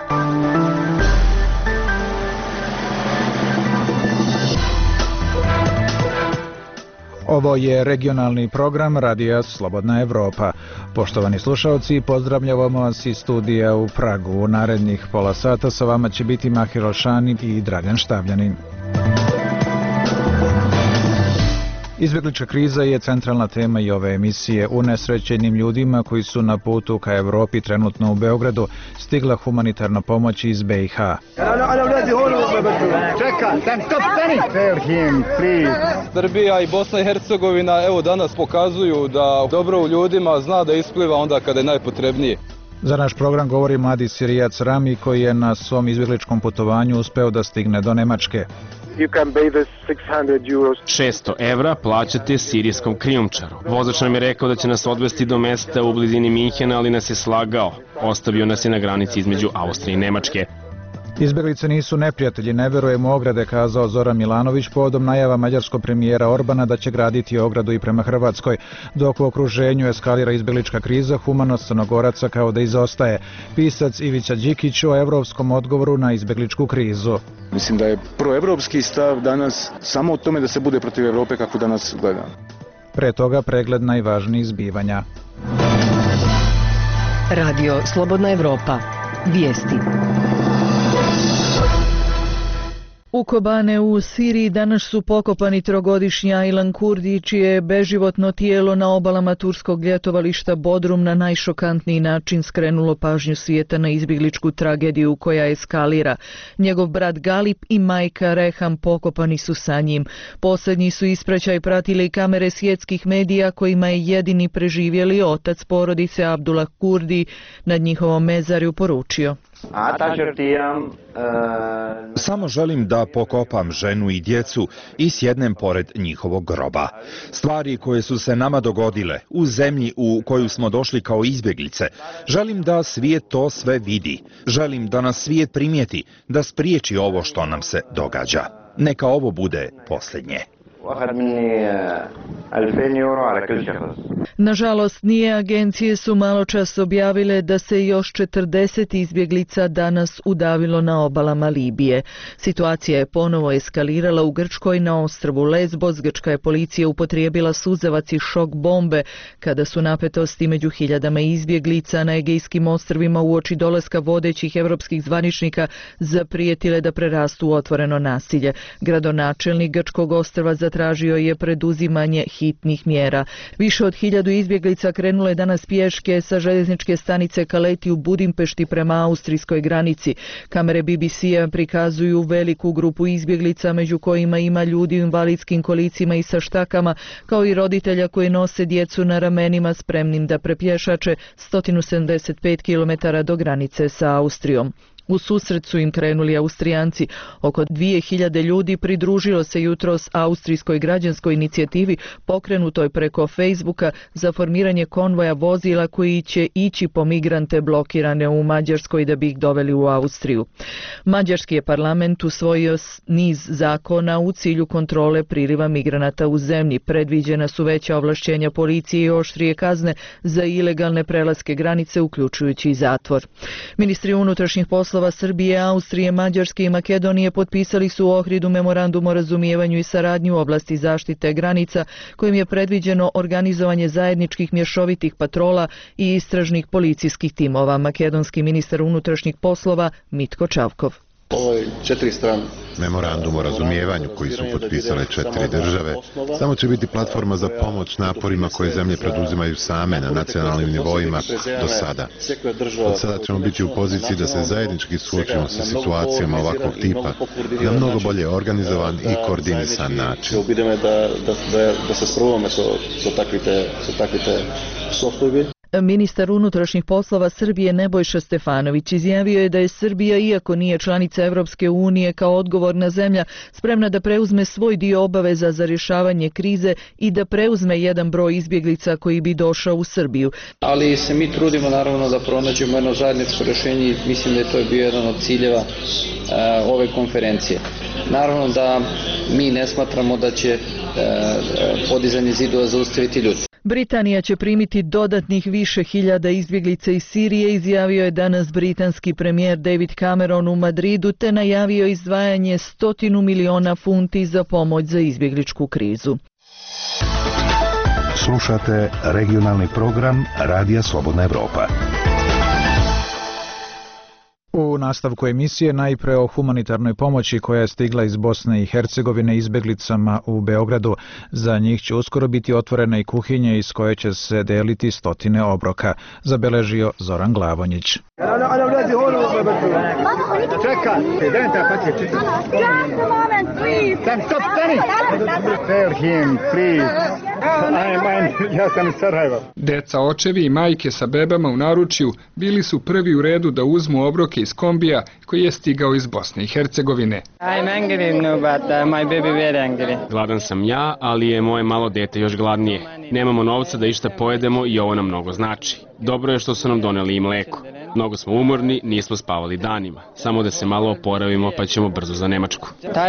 Ovo je regionalni program Radija Slobodna Evropa. Poštovani slušalci, pozdravljamo vas iz studija u Pragu. U narednih pola sata sa vama će biti Mahir Olšani i Dragan Štavljanin. Izbjeglička kriza je centralna tema i ove emisije. Unesrećenim ljudima koji su na putu ka Evropi trenutno u Beogradu stigla humanitarna pomoć iz BiH. Srbija i Bosna i Hercegovina evo danas pokazuju da dobro u ljudima zna da ispliva onda kada je najpotrebnije. Za naš program govori mladi Sirijac Rami koji je na svom izbjegličkom putovanju uspeo da stigne do Nemačke. 600 evra plaćate sirijskom krijumčaru. Vozač nam je rekao da će nas odvesti do mesta u blizini Minhena, ali nas je slagao. Ostavio nas je na granici između Austrije i Nemačke. Izbjeglice nisu neprijatelji, ne verujemo ograde, kazao Zoran Milanović povodom najava mađarskog premijera Orbana da će graditi ogradu i prema Hrvatskoj. Dok u okruženju eskalira izbjeglička kriza, humanost Crnogoraca kao da izostaje. Pisac Ivica Đikić o evropskom odgovoru na izbjegličku krizu. Mislim da je proevropski stav danas samo o tome da se bude protiv Europe kako danas gleda. Pre toga pregled najvažnijih zbivanja. Radio Slobodna Evropa. Vijesti. U Kobane u Siriji danas su pokopani trogodišnji Aylan Kurdi, čije je beživotno tijelo na obalama turskog ljetovališta Bodrum na najšokantniji način skrenulo pažnju svijeta na izbjegličku tragediju koja eskalira. Njegov brat Galip i majka Reham pokopani su sa njim. Posljednji su ispraćaj pratili kamere svjetskih medija kojima je jedini preživjeli otac porodice Abdullah Kurdi nad njihovom mezarju poručio. Samo želim da pokopam ženu i djecu i sjednem pored njihovog groba. Stvari koje su se nama dogodile u zemlji u koju smo došli kao izbjeglice. Želim da svijet to sve vidi. Želim da nas svijet primijeti, da spriječi ovo što nam se događa. Neka ovo bude posljednje. Nažalost, nije agencije su maločas objavile da se još 40 izbjeglica danas udavilo na obalama Libije. Situacija je ponovo eskalirala u Grčkoj na ostrvu Lesbos. Grčka je policija upotrijebila suzavac i šok bombe kada su napetosti među hiljadama izbjeglica na Egejskim ostrvima uoči dolaska vodećih evropskih zvaničnika zaprijetile da prerastu u otvoreno nasilje. Gradonačelnik grčkog ostrva zatražio je preduzimanje hitnih mjera. Više od 1000 izbjeglica krenulo je danas pješke sa željezničke stanice Kaleti u Budimpešti prema austrijskoj granici. Kamere BBC-a prikazuju veliku grupu izbjeglica, među kojima ima ljudi u invalidskim kolicima i sa štakama, kao i roditelja koji nose djecu na ramenima spremnim da prepješače 175 km do granice sa Austrijom. U susret su im krenuli Austrijanci. Oko 2000 ljudi pridružilo se jutros austrijskoj građanskoj inicijativi pokrenutoj preko Facebooka za formiranje konvoja vozila koji će ići po migrante blokirane u Mađarskoj da bi ih doveli u Austriju. Mađarski je parlament usvojio niz zakona u cilju kontrole priliva migranata u zemlji. Predviđena su veća ovlašćenja policije i oštrije kazne za ilegalne prelaske granice, uključujući i zatvor. Ministri unutrašnjih poslova Srbije, Austrije, Mađarske i Makedonije potpisali su u Ohridu memorandum o razumijevanju i saradnji u oblasti zaštite granica, kojim je predviđeno organizovanje zajedničkih mješovitih patrola i istražnih policijskih timova. Makedonski ministar unutrašnjih poslova Mitko Čavkov. Ovo je 4 strane. Memorandum o razumijevanju koji su potpisale 4 države samo će biti platforma za pomoć naporima koje zemlje preduzimaju same na nacionalnim nivoima do sada. Od sada ćemo biti u poziciji da se zajednički suočimo sa situacijama ovakvog tipa na mnogo bolje organizovan i koordinisan način. Da se sprovome so takvite software. Ministar unutrašnjih poslova Srbije Nebojša Stefanović izjavio je da je Srbija, iako nije članica Evropske unije, kao odgovorna zemlja spremna da preuzme svoj dio obaveza za rješavanje krize i da preuzme jedan broj izbjeglica koji bi došao u Srbiju. Ali se mi trudimo naravno da pronađemo jedno zajedničko rješenje i mislim da je to bio jedan od ciljeva ove konferencije. Naravno da mi ne smatramo da će podizanje zidova zaustaviti ljudi. Britanija će primiti dodatnih više hiljada izbjeglica iz Sirije, izjavio je danas britanski premijer David Cameron u Madridu, te najavio izdvajanje 100 miliona funti za pomoć za izbjegličku krizu. Slušate regionalni program Radija Slobodna Evropa. U nastavku emisije najpre o humanitarnoj pomoći koja je stigla iz Bosne i Hercegovine izbjeglicama u Beogradu. Za njih će uskoro biti otvorene i kuhinje iz koje će se deliti 100 obroka, zabeležio Zoran Glavonjić. Deca, očevi i majke sa bebama u naručju bili su prvi u redu da uzmu obroke iz kombija koji je stigao iz Bosne i Hercegovine. Gladan sam ja, ali je moje malo dete još gladnije. Nemamo novca da išta pojedemo i ovo nam mnogo znači. Dobro je što su nam doneli i mleko. Mnogo smo umorni, nismo spavali danima. Samo da se malo oporavimo pa ćemo brzo za Nemačku.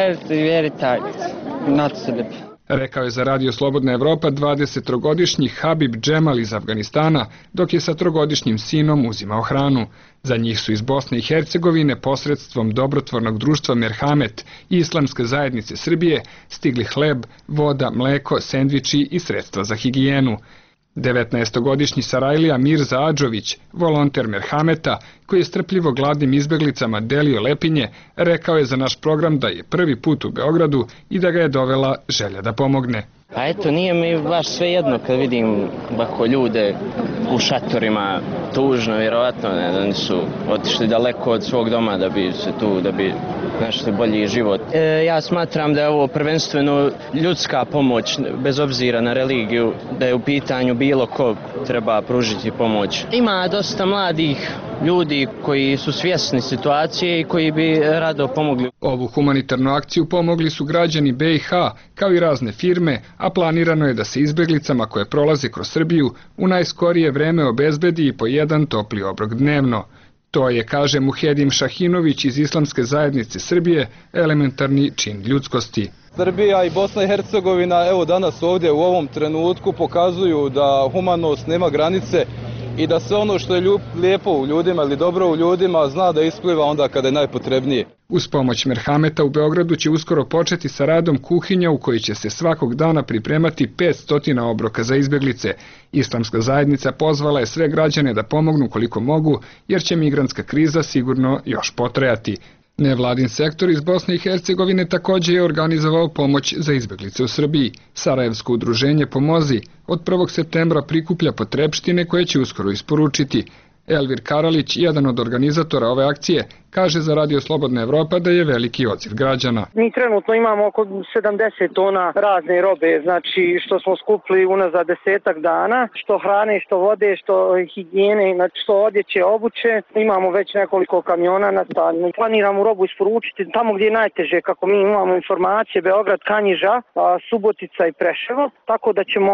Rekao je za Radio Slobodna Evropa 23-godišnji Habib Džemal iz Afganistana, dok je sa 3-godišnjim sinom uzimao hranu. Za njih su iz Bosne i Hercegovine posredstvom dobrotvornog društva Merhamet i Islamske zajednice Srbije stigli hleb, voda, mleko, sendviči i sredstva za higijenu. 19-godišnji Sarajlija Mirza Adžović, volonter Merhameta, koji je strpljivo gladnim izbeglicama delio lepinje, rekao je za naš program da je prvi put u Beogradu i da ga je dovela želja da pomogne. A eto, nije mi baš sve jedno kad vidim ovako ljude u šatorima, tužno, vjerovatno, oni su otišli daleko od svog doma da bi se tu, da bi našli bolji život. Ja smatram da je ovo prvenstveno ljudska pomoć, bez obzira na religiju, da je u pitanju bilo ko treba pružiti pomoć. Ima dosta mladih ljudi koji su svjesni situacije i koji bi rado pomogli. Ovu humanitarnu akciju pomogli su građani BiH, kao i razne firme, a planirano je da se izbeglicama koje prolaze kroz Srbiju u najskorije vreme obezbedi i po jedan topli obrok dnevno. To je, kaže Muhedim Šahinović iz Islamske zajednice Srbije, elementarni čin ljudskosti. Srbija i Bosna i Hercegovina, evo danas ovdje u ovom trenutku pokazuju da humanost nema granice i da sve ono što je lijepo u ljudima ili dobro u ljudima zna da ispliva onda kada je najpotrebnije. Uz pomoć Merhameta u Beogradu će uskoro početi sa radom kuhinja u kojoj će se svakog dana pripremati 500 obroka za izbjeglice. Islamska zajednica pozvala je sve građane da pomognu koliko mogu, jer će migrantska kriza sigurno još potrajati. Nevladin sektor iz Bosne i Hercegovine također je organizovao pomoć za izbjeglice u Srbiji. Sarajevsko udruženje Pomozi od 1. septembra prikuplja potrepštine koje će uskoro isporučiti. Elvir Karalić, jedan od organizatora ove akcije, kaže za Radio Slobodna Evropa da je veliki odziv građana. Mi trenutno imamo oko 70 tona razne robe, znači što smo skupili unazad 10 dana, što hrane, što vode, što higijene, znači što odjeće, obuće. Imamo već nekoliko kamiona na stanju. Planiramo robu isporučiti tamo gdje je najteže, kako mi imamo informacije, Beograd, Kanjiža, Subotica i Preševo, tako da ćemo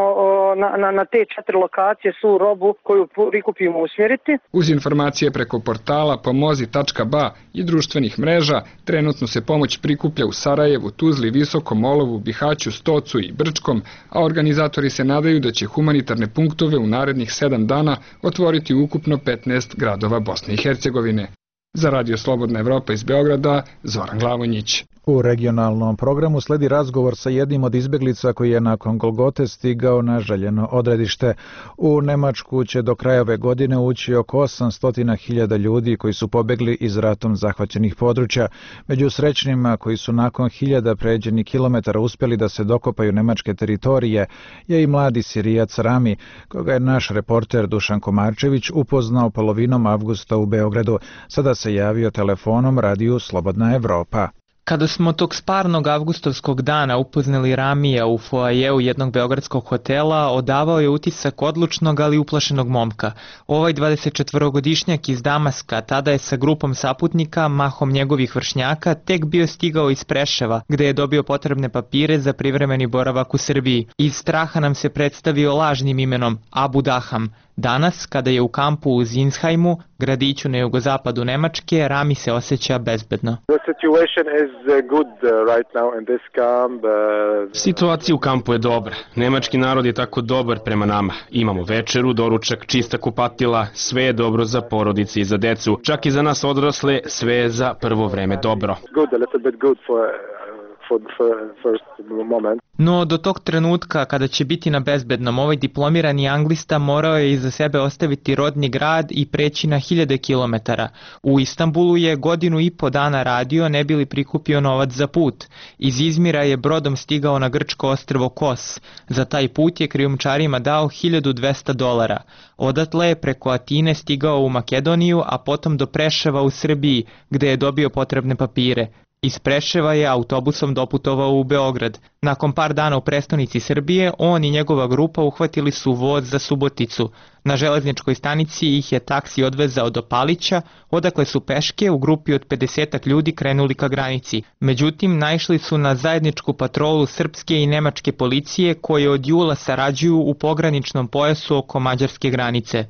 na te 4 lokacije svu robu koju prikupimo usmjeriti. Uz informacije preko portala pomozi.ba i društvenih mreža, trenutno se pomoć prikuplja u Sarajevu, Tuzli, Visokom, Olovu, Bihaću, Stocu i Brčkom, a organizatori se nadaju da će humanitarne punktove u narednih 7 dana otvoriti ukupno 15 gradova Bosne i Hercegovine. Za Radio Slobodna Evropa iz Beograda, Zoran Glavonjić. U regionalnom programu sledi razgovor sa jednim od izbjeglica koji je nakon Golgote stigao na željeno odredište. U Nemačku će do kraja ove godine ući oko 800.000 ljudi koji su pobjegli iz ratom zahvaćenih područja. Među srećnima koji su nakon 1000 pređenih kilometara uspjeli da se dokopaju nemačke teritorije je i mladi Sirijac Rami, koga je naš reporter Dušan Komarčević upoznao polovinom avgusta u Beogradu. Sada se javio telefonom Radiju Slobodna Evropa. Kada smo tog sparnog avgustovskog dana upoznali Ramija u foajeu jednog beogradskog hotela, odavao je utisak odlučnog, ali uplašenog momka. Ovaj 24-godišnjak iz Damaska tada je sa grupom saputnika, mahom njegovih vršnjaka, tek bio stigao iz Preševa, gde je dobio potrebne papire za privremeni boravak u Srbiji. Iz straha nam se predstavio lažnim imenom Abu Daham. Danas, kada je u kampu u Zinsheimu, gradiću na jugozapadu Nemačke, Rami se osjeća bezbedno. Situacija u kampu je dobra. Nemački narod je tako dobar prema nama. Imamo večeru, doručak, čista kupatila, sve je dobro za porodice i za decu. Čak i za nas odrasle, sve je za prvo vreme dobro. No, do tog trenutka kada će biti na bezbednom, ovaj diplomirani anglista morao je iza sebe ostaviti rodni grad i preći na 1000 kilometara. U Istanbulu je 1,5 dana radio, ne bi li prikupio novac za put. Iz Izmira je brodom stigao na grčko ostrvo Kos. Za taj put je krijumčarima dao $1200. Odatle je preko Atine stigao u Makedoniju, a potom do Preševa u Srbiji, gde je dobio potrebne papire. Iz Preševa je autobusom doputovao u Beograd. Nakon par dana u prestonici Srbije, on i njegova grupa uhvatili su voz za Suboticu. Na železničkoj stanici ih je taksi odvezao do Palića, odakle su peške u grupi od 50 ljudi krenuli ka granici. Međutim, naišli su na zajedničku patrolu srpske i nemačke policije koje od jula sarađuju u pograničnom pojasu oko mađarske granice.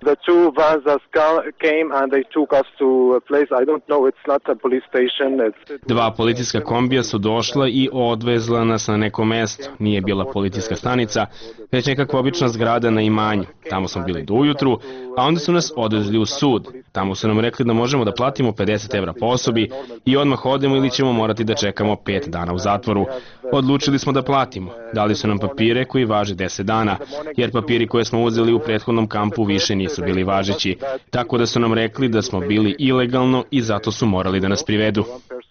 Dva policijska kombija su došla i odvezla nas na neko mesto. Nije bila policijska stanica, već nekakva obična zgrada na imanju. Tamo smo bili do ujutru, a onda su nas odvezli u sud. Tamo su nam rekli da možemo da platimo €50 po osobi i odmah odemo ili ćemo morati da čekamo 5 dana u zatvoru. Odlučili smo da platimo. Dali su nam papire koji važe 10 dana, jer papiri koje smo uzeli u prethodnom kampu više nisu bili važeći. Tako da su nam rekli da smo bili ilegalno i zato su morali da nas privedu.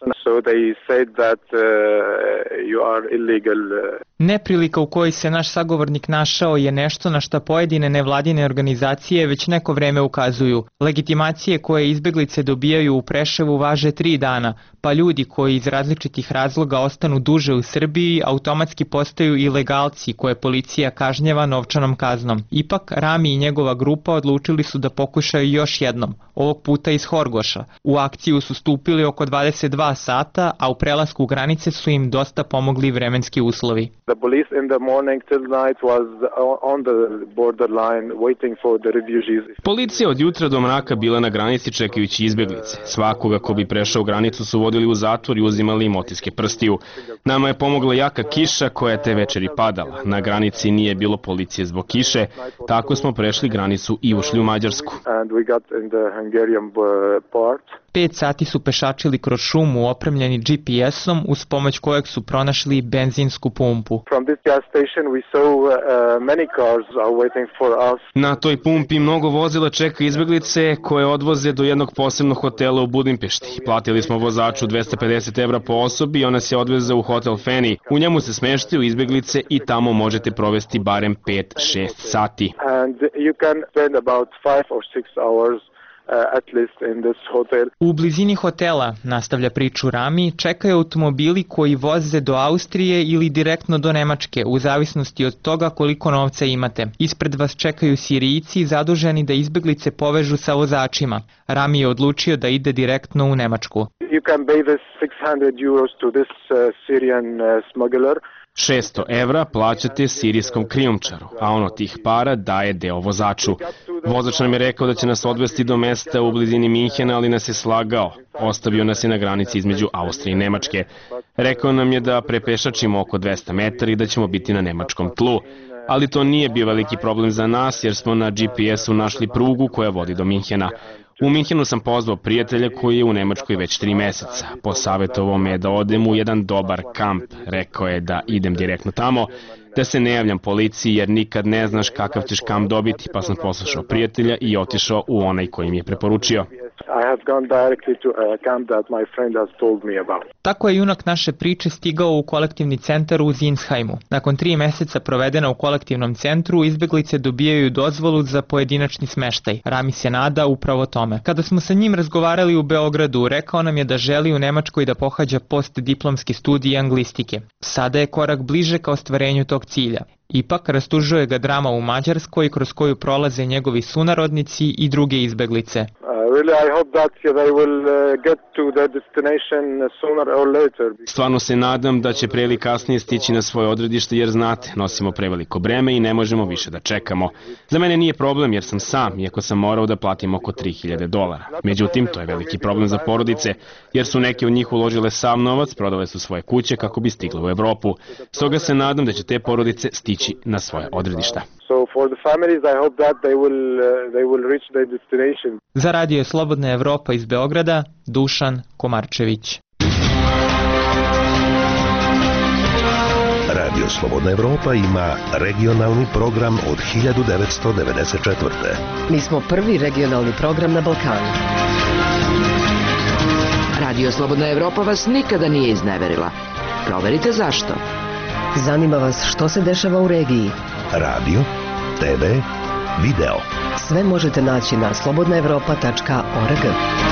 Neprilika u kojoj se naš sagovornik našao je nešto na šta pojedine nevladine organizacije već neko vreme ukazuju. Legitimacije koje izbeglice dobijaju u Preševu važe 3 dana, pa ljudi koji iz različitih razloga ostanu duže u Srbiji automatski postaju ilegalci koje policija kažnjava novčanom kaznom. Ipak, Rami i njegova grupa odlučili su da pokušaju još jednom, ovog puta iz Horgoša. U akciju su stupili oko 22 sata, a u prelasku granice su im dosta pomogli vremenski uslovi. Policija od jutra do mraka bila na granici čekajući izbeglice. Svakoga ko bi prešao granicu su vodili u zatvor i uzimali im otiske prstiju. Nama je pomogla jaka kiša koja je te večeri padala. Na granici nije bilo policije zbog kiše, tako smo prešli granicu i ušli u Mađarsku. 5 sati su pešačili kroz šumu opremljeni GPS-om uz pomoć kojeg su pronašli benzinsku pumpu. Na toj pumpi mnogo vozila čeka izbeglice koje odvoze do jednog posebnog hotela u Budimpešti. Platili smo vozaču €250 po osobi i ona se odveze u hotel Feni. U njemu se smeštaju izbeglice i tamo možete provesti barem 5-6 sati. U blizini hotela, nastavlja priču Rami, čekaju automobili koji voze do Austrije ili direktno do Nemačke, u zavisnosti od toga koliko novca imate. Ispred vas čekaju Sirijci zaduženi da izbeglice povežu sa vozačima. Rami je odlučio da ide direktno u Nemačku. 600 € plaćate sirijskom krijumčaru, a on od tih para daje deo vozaču. Vozač nam je rekao da će nas odvesti do mesta u blizini Minhena, ali nas je slagao. Ostavio nas je na granici između Austrije i Nemačke. Rekao nam je da prepešačimo oko 200 metara i da ćemo biti na nemačkom tlu. Ali to nije bio veliki problem za nas jer smo na GPS-u našli prugu koja vodi do Minhena. U Minhenu sam pozvao prijatelja koji je u Nemačkoj već 3 meseca. Posavjetovao me da odem u jedan dobar kamp. Rekao je da idem direktno tamo, da se ne javljam policiji jer nikad ne znaš kakav ćeš kamp dobiti, pa sam poslušao prijatelja i otišao u onaj koji mi je preporučio. Tako je junak naše priče stigao u kolektivni centar u Zinsheimu. Nakon 3 meseca provedena u kolektivnom centru, izbeglice dobijaju dozvolu za pojedinačni smeštaj. Rami se nada upravo tome. Kada smo sa njim razgovarali u Beogradu, rekao nam je da želi u Nemačkoj da pohađa postdiplomski studij anglistike. Sada je korak bliže ka ostvarenju tog cilja. Ipak rastužuje ga drama u Mađarskoj kroz koju prolaze njegovi sunarodnici i druge izbeglice. Stvarno se nadam da će pre ili kasnije stići na svoje odredište jer znate, nosimo preveliko breme i ne možemo više da čekamo. Za mene nije problem jer sam sam, iako sam morao da platim oko $3.000. Međutim, to je veliki problem za porodice jer su neki od njih uložile sav novac, prodale su svoje kuće kako bi stigle u Evropu. Stoga se nadam da će te porodice stići na svoje odredišta. Za Radio Slobodna Evropa iz Beograda, Dušan Komarčević. Radio Slobodna Evropa ima regionalni program od 1994. Mi smo prvi regionalni program na Balkanu. Radio Slobodna Evropa vas nikada nije izneverila. Proverite zašto. Zanima vas što se dešava u regiji. Radio, TV, video. Sve možete naći na slobodnaevropa.org.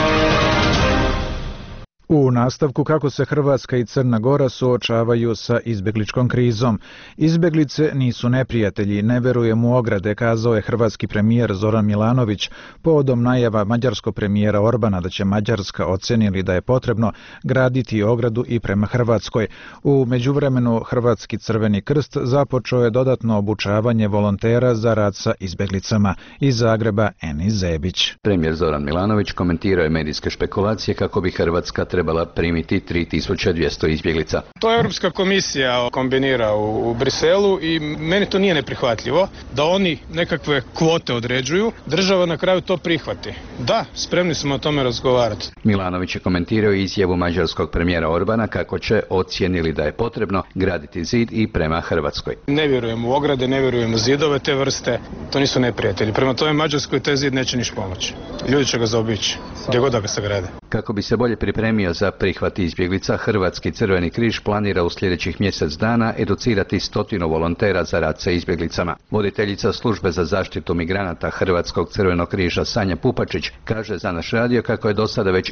U nastavku kako se Hrvatska i Crna Gora suočavaju sa izbjegličkom krizom. Izbjeglice nisu neprijatelji, ne verujem u ograde, kazao je hrvatski premijer Zoran Milanović povodom najava mađarskog premijera Orbana da će Mađarska, ocenili da je potrebno, graditi ogradu i prema Hrvatskoj. U međuvremenu Hrvatski Crveni krst započeo je dodatno obučavanje volontera za rad sa izbjeglicama. Iz Zagreba Enis Zebić. Premijer Zoran Milanović komentirao je medijske špekulacije kako bi Hrvatska trebala primiti 3200 izbjeglica. To je Europska komisija kombinira u Briselu i meni to nije neprihvatljivo da oni nekakve kvote određuju, država na kraju to prihvati. Da, spremni smo o tome razgovarati. Milanović je komentirao izjavu mađarskog premijera Orbana kako će, ocijenili da je potrebno, graditi zid i prema Hrvatskoj. Ne vjerujem u ograde, ne vjerujem u zidove te vrste, to nisu neprijatelji. Prema tome Mađarskoj taj zid neće niš pomoći. Ljudi će ga zaobići, gdje god da ga sagrade. Kako bi se bolje pripremio za prihvat izbjeglica, Hrvatski Crveni križ planira u sljedećih mjesec dana educirati 100 volontera za rad sa izbjeglicama. Voditeljica službe za zaštitu migranata Hrvatskog Crvenog križa Sanja Pupačić kaže za naš radio kako je do sada već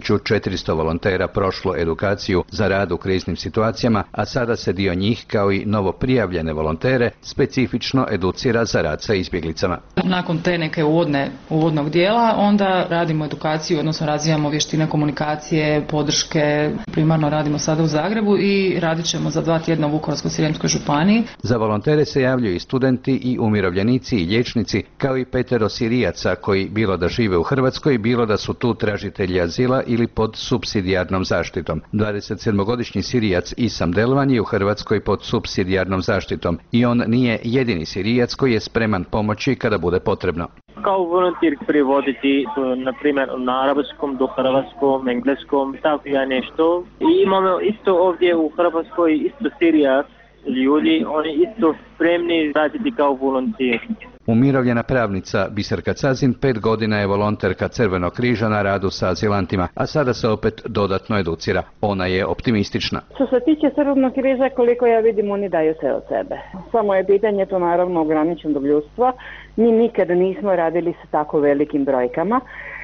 1400 volontera prošlo edukaciju za rad u kriznim situacijama, a sada se dio njih, kao i novo prijavljene volontere, specifično educira za rad sa izbjeglicama. Nakon te neke uvodnog dijela onda radimo edukaciju, odnosno razvijamo vještine komunikacije, podrške. Primarno radimo sada u Zagrebu i radit ćemo za 2 tjedna u Vukovarsko-srijemskoj županiji. Za volontere se javljaju i studenti i umirovljenici i liječnici, kao i 5 Sirijaca koji bilo da žive u Hrvatskoj, bilo da su tu tražitelji azila ili pod supsidijarnom zaštitom. 27-godišnji Sirijac Isam Delvan je u Hrvatskoj pod supsidijarnom zaštitom i on nije jedini Sirijac koji je spreman pomoći kada bude potrebno. Kao volontir prevoditi, na primjer, na arabskom do hrvatskom, engleskom, tako ja nešto. I imamo isto ovdje u Hrvatskoj, isto Sirijac ljudi, oni isto spremni raditi kao volontir. Umirovljena pravnica Biserka Cazin 5 godina je volonterka Crvenog križa na radu sa azilantima, a sada se opet dodatno educira. Ona je optimistična. Što se tiče Crvenog križa, koliko ja vidim, oni daju sve od sebe. Samo je pitanje to naravno ograničeno do ljudstva. Mi nikad nismo radili sa tako velikim brojkama,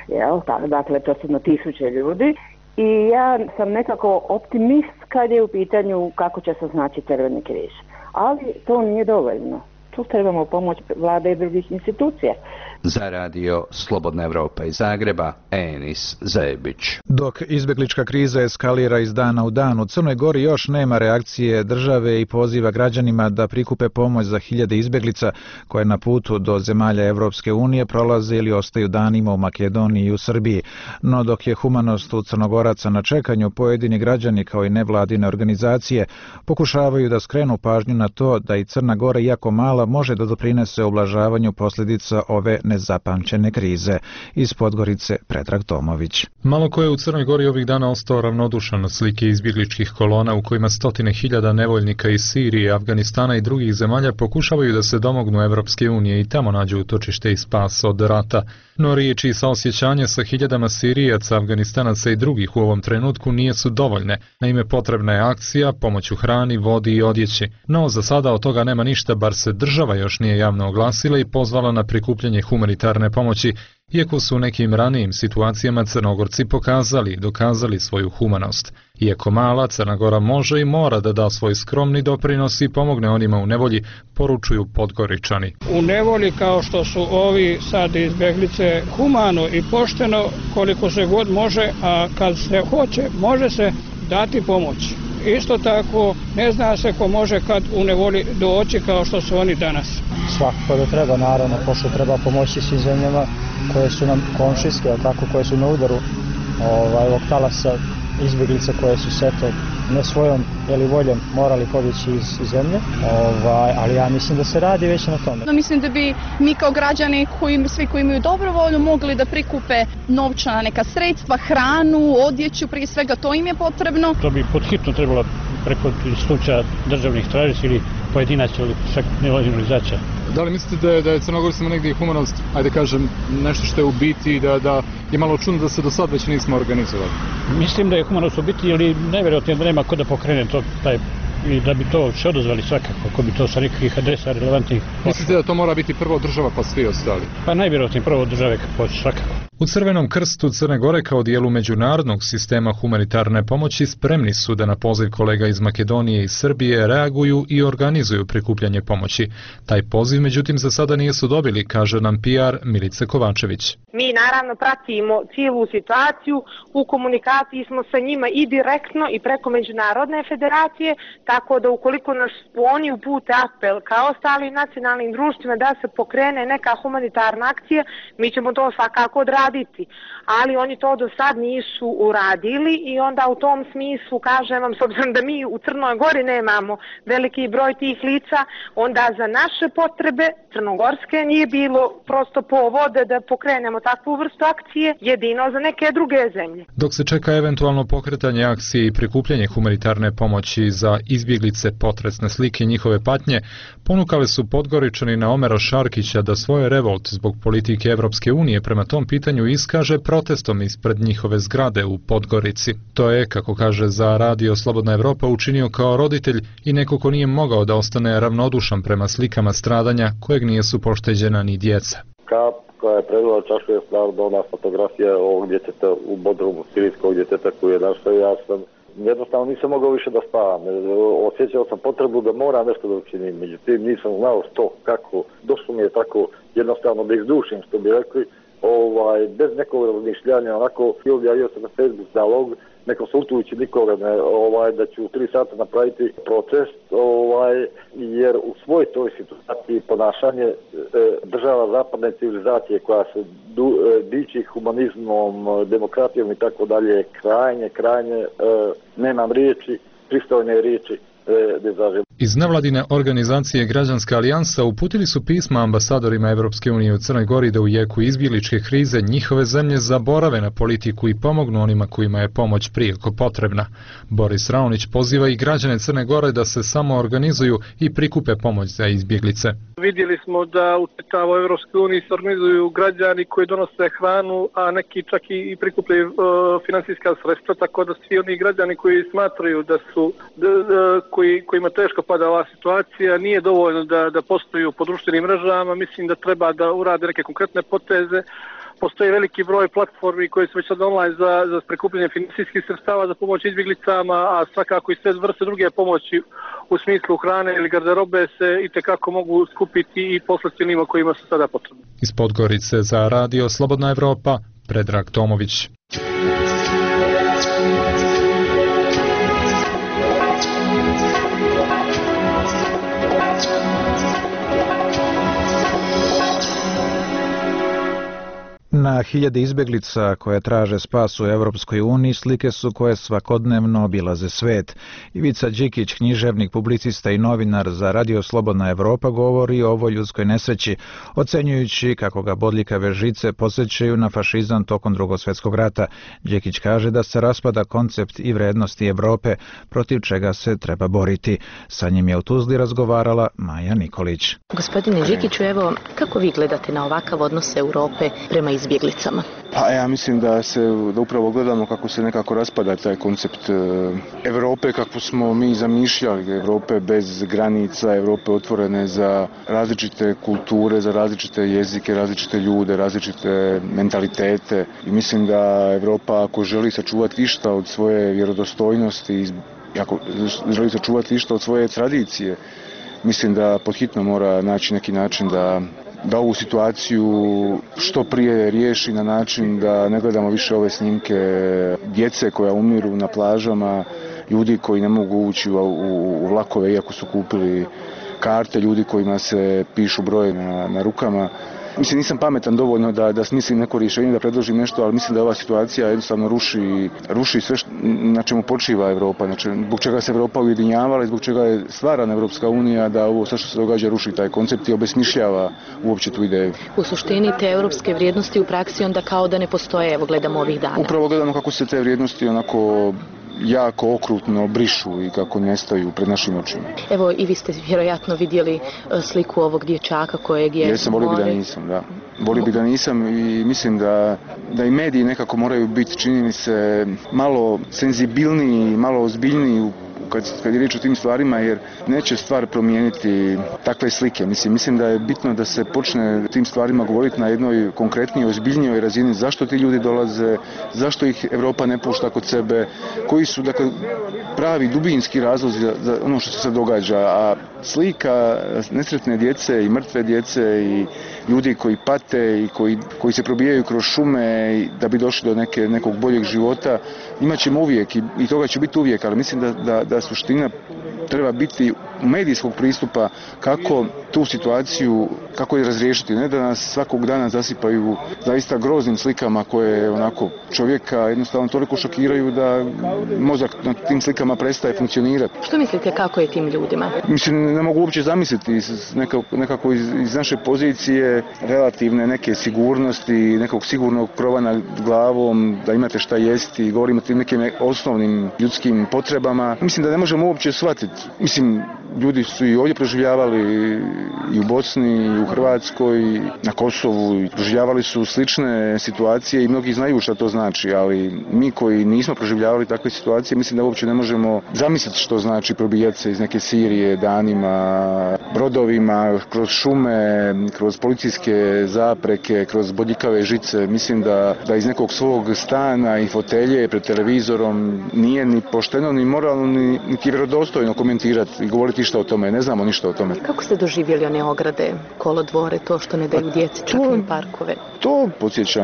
dakle to su na 1000 ljudi. I ja sam nekako optimist kad je u pitanju kako će se snaći Crveni križ. Ali to nije dovoljno. Tu trebamo pomoć vlade i drugih institucija. Za radio Slobodna Evropa iz Zagreba, Enis Zebić. Dok izbjeglička kriza eskalira iz dana u dan, u Crnoj Gori još nema reakcije države i poziva građanima da prikupe pomoć za hiljade izbjeglica koje na putu do zemalja Evropske unije prolaze ili ostaju danima u Makedoniji i u Srbiji. No dok je humanost u Crnogoraca na čekanju, pojedini građani kao i nevladine organizacije pokušavaju da skrenu pažnju na to da i Crna Gora, iako mala, može da doprinese ublažavanju posljedica ove nezapamćene krize. Iz Podgorice Predrag Tomović. Malo ko je u Crnoj Gori ovih dana ostao ravnodušan na slike izbjegličkih kolona u kojima 100.000 nevoljnika iz Sirije, Afganistana i drugih zemalja pokušavaju da se domognu Evropske unije i tamo nađu utočište i spas od rata. No riječi i saosjećanje sa hiljadama Sirijaca, Afganistanaca i drugih u ovom trenutku nije su dovoljne. Naime, potrebna je akcija, pomoć u hrani, vodi i odjeći. No, za sada od toga nema ništa, bar se država još nije javno oglasila i pozvala na prikupljanje humanitarne pomoći, Iako su u nekim ranijim situacijama Crnogorci pokazali i dokazali svoju humanost. Iako mala, Crna Gora može i mora da da svoj skromni doprinos i pomogne onima u nevolji, poručuju Podgoričani. U nevolji kao što su ovi sad izbjeglice, humano i pošteno koliko se god može, a kad se hoće, može se dati pomoć. Isto tako, ne zna se ko može kad u nevoli doći kao što su oni danas. Svakako da treba, naravno, pošto treba pomoći svim zemljama koje su nam komšijske, tako, koje su na udaru ovog talasa izbjeglica koje su se to ne svojom voljom morali pobjeći iz zemlje, ali ja mislim da se radi već na tome. Mislim da bi mi kao građani, svi koji imaju dobrovoljno, mogli da prikupe novčana neka sredstva, hranu, odjeću, prije svega to im je potrebno. To bi podhitno trebalo preko slučaja državnih stražica ili pojedinaca ili čak nevladnih. Da li mislite da je Crnogorcima negdje humanost, ajde kažem, nešto što je u biti, da je malo čudno da se do sad već nismo organizovali? Mislim da je humanost u biti, ali nevjerojatno da nema ko da pokrene to, i da bi to se odozvali svakako, ako bi to sa nekakvih adresa relevantnih. Mislite da to mora biti prvo država pa svi ostali? Pa najvjerojatnije prvo države svakako. U Crvenom krstu Crne Gore kao dijelu međunarodnog sistema humanitarne pomoći spremni su da na poziv kolega iz Makedonije i Srbije reaguju i organizuju prikupljanje pomoći. Taj poziv međutim za sada nisu dobili, kaže nam PR Milice Kovačević. Mi naravno pratimo cijelu situaciju, u komunikaciji smo sa njima i direktno i preko Međunarodne federacije, tako da ukoliko nas oni upute apel kao ostalim nacionalnim društvima da se pokrene neka humanitarna akcija, mi ćemo to svakako odraditi. Ali oni to do sad nisu uradili i onda u tom smislu kažem vam, s obzirom da mi u Crnoj Gori nemamo veliki broj tih lica, onda za naše potrebe crnogorske nije bilo prosto povode da pokrenemo takvu vrstu akcije, jedino za neke druge zemlje. Dok se čeka eventualno pokretanje akcije i prikupljanje humanitarne pomoći za izbjeglice, potresne slike njihove patnje, ponukali su Podgoričani na Omera Šarkića da svoje revolt zbog politike Evropske unije prema tom pitanju iskaže protestom ispred njihove zgrade u Podgorici. To je, kako kaže za Radio Slobodna Evropa, učinio kao roditelj i neko ko nije mogao da ostane ravnodušan prema slikama stradanja kojeg nisu pošteđena ni djeca. Kap koja je predala čašu je stvarno ona fotografija ovog djeteta u Bodrumu, sirijskog djeteta koji je našao. Ja sam jednostavno nisam mogao više da spavam. Osjećao sam potrebu da moram nešto da učinim. Međutim, nisam znao što, kako. Došlo mi je tako jednostavno da izdušim, što bi rekli, bez nekog razmišljanja, onako objavio sam na Facebook dialog, ne konsultujući nikoga, da ću 3 sata napraviti protest, jer u svoj toj situaciji ponašanje država zapadne civilizacije koja se diči humanizmom, demokratijom i tako dalje, krajnje, nemam riječi, pristojne riječi. Iz nevladine organizacije Građanska alijansa uputili su pisma ambasadorima Evropske unije u Crnoj Gori da u jeku izbjegličke krize njihove zemlje zaborave na politiku i pomognu onima kojima je pomoć prijeko potrebna. Boris Raonić poziva i građane Crne Gore da se samo organizuju i prikupe pomoć za izbjeglice. Vidjeli smo da u čitavoj Evropskoj uniji se organizuju građani koji donose hranu, a neki čak i prikupljaju finansijska sredstva, tako da svi oni građani koji smatraju da su kojima teško pada ova situacija, nije dovoljno da postoju po društvenim mrežama, mislim da treba da urade neke konkretne poteze. Postoji veliki broj platformi koje su već sad online za prikupljanje finansijskih sredstava za pomoć izbjeglicama, a svakako i sve vrste druge pomoći u smislu hrane ili garderobe se itekako mogu skupiti i poslati onima kojima su sada potrebni. Iz Podgorice za Radio Slobodna Evropa, Predrag Tomović. Na hiljade izbjeglica koje traže spas u Europskoj uniji slike su koje svakodnevno obilaze svet. Ivica Đikić, književnik, publicista i novinar za Radio Slobodna Evropa, govori o ovoj ljudskoj nesreći, ocenjujući kako ga bodljikave žice podsjećaju na fašizam tokom Drugog svjetskog rata. Đikić kaže da se raspada koncept i vrednosti Evrope, protiv čega se treba boriti. Sa njim je u Tuzli razgovarala Maja Nikolić. Gospodine Đikiću, evo, kako vi gledate na ovakav odnos Europe prema izbjeglicama? Pa ja mislim da upravo gledamo kako se nekako raspada taj koncept Europe kako smo mi zamišljali, Europe bez granica, Europe otvorene za različite kulture, za različite jezike, različite ljude, različite mentalitete. I mislim da Europa ako želi sačuvati išta od svoje vjerodostojnosti, ako želi sačuvati išta od svoje tradicije, mislim da podhitno mora naći neki način da ovu situaciju što prije riješi na način da ne gledamo više ove snimke djece koja umiru na plažama, ljudi koji ne mogu ući u vlakove iako su kupili karte, ljudi kojima se pišu broje na rukama. Mislim, nisam pametan dovoljno da smislim neko rješenje, da predložim nešto, ali mislim da ova situacija jednostavno ruši sve na čemu počiva Europa, znači zbog čega se Europa ujedinjavala i zbog čega je stvarana Europska unija, da ovo sve što se događa ruši taj koncept i obesmišljava uopće tu ideju. U suštini te europske vrijednosti u praksi onda kao da ne postoje, evo gledamo ovih dana. Upravo gledamo kako se te vrijednosti onako jako okrutno brišu i kako nestaju pred našim očima. Evo i vi ste vjerojatno vidjeli sliku ovog dječaka kojeg je... Jesam, volio bi da nisam, da. Volio bi da nisam i mislim da i mediji nekako moraju biti, čini mi se, malo senzibilniji, malo ozbiljniji kad je riječ o tim stvarima, jer neće stvar promijeniti takve slike. Mislim da je bitno da se počne tim stvarima govoriti na jednoj konkretnijoj, ozbiljnijoj razini. Zašto ti ljudi dolaze, zašto ih Europa ne pušta kod sebe, koji su dakle pravi dubinski razlozi za ono što se sad događa. A slika nesretne djece i mrtve djece i ljudi koji pate i koji se probijaju kroz šume da bi došli do nekog boljeg života, imat ćemo uvijek i toga će biti uvijek, ali mislim da suština treba biti medijskog pristupa kako tu situaciju, kako je razriješiti, ne da nas svakog dana zasipaju zaista groznim slikama koje onako čovjeka jednostavno toliko šokiraju da mozak na tim slikama prestaje funkcionirati. Što mislite kako je tim ljudima? Mislim, ne mogu uopće zamisliti nekako iz naše pozicije relativne neke sigurnosti, nekog sigurnog krova nad glavom, da imate šta jesti, govorimo o tim nekim osnovnim ljudskim potrebama. Mislim da ne možemo uopće shvatiti. Mislim, ljudi su i ovdje proživljavali i u Bosni, i u Hrvatskoj, na Kosovu, i proživljavali su slične situacije i mnogi znaju šta to znači, ali mi koji nismo proživljavali takve situacije, mislim da uopće ne možemo zamisliti što znači probijati se iz neke Sirije danima, brodovima, kroz šume, kroz policijske zapreke, kroz bodljikave žice. Mislim da iz nekog svog stana i fotelje pred televizorom nije ni pošteno, ni moralno, niti vjerodostojno komentirati i govoriti išta o tome. Ne znamo ništa o tome. Kako ste doživjeli one ograde, kolodvore, to što ne daju djeci čak ni parkove? To podsjeća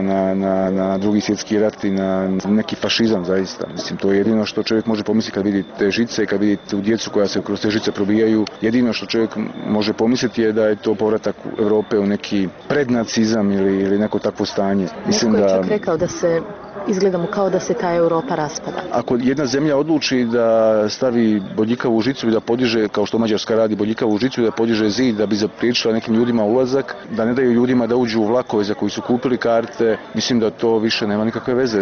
na Drugi svjetski rat i na neki fašizam zaista. Mislim, to je jedino što čovjek može pomisliti kad vidi te žice, kad vidi tu djecu koja se kroz te žice probijaju. Jedino što čovjek može pomisliti je da je to povratak Europe u neki prednacizam ili neko takvo stanje. Mislim neko je čak rekao da se izgledamo kao da se ta Europa raspada. Ako jedna zemlja odluči da stavi bodljikavu žicu i da podiže, kao što Mađarska radi, bodljikavu žicu i da podiže zid da bi zapriječila nekim ljudima ulazak, da ne daju ljudima da uđu u vlakove za koji su kupili karte, mislim da to više nema nikakve veze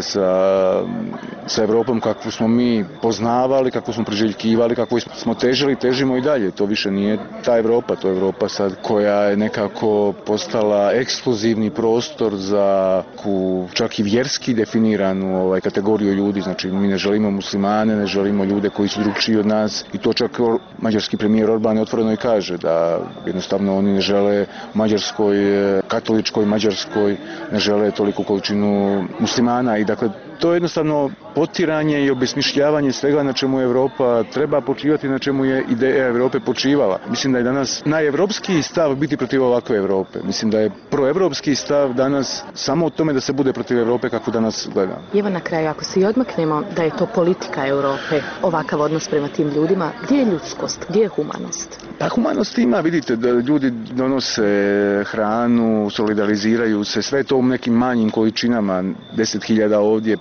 sa Europom kakvu smo mi poznavali, kakvu smo priželjkivali, kakvu smo težimo i dalje. To više nije ta Europa, to je Europa sad koja je nekako postala ekskluzivni prostor za čak i vjerski definiranu kategoriju ljudi. Znači mi ne želimo muslimane, ne želimo ljude koji su drugčiji od nas i to čak mađarski premijer Orban otvoreno i kaže da jednostavno oni ne žele Mađarskoj, katoličkoj Mađarskoj, ne žele toliku količinu muslimana i dakle to je jednostavno potiranje i obesmišljavanje svega na čemu Europa treba počivati, na čemu je ideja Europe počivala. Mislim da je danas najevropskiji stav biti protiv ovakve Europe. Mislim da je proevropski stav danas samo o tome da se bude protiv Europe kakvu danas gledamo. Evo na kraju, ako se i odmaknemo da je to politika Europe, ovakav odnos prema tim ljudima, gdje je ljudskost, gdje je humanost? Pa humanost ima, vidite da ljudi donose hranu, solidariziraju se, sve to u nekim manjim količinama, 10.000 ovdje,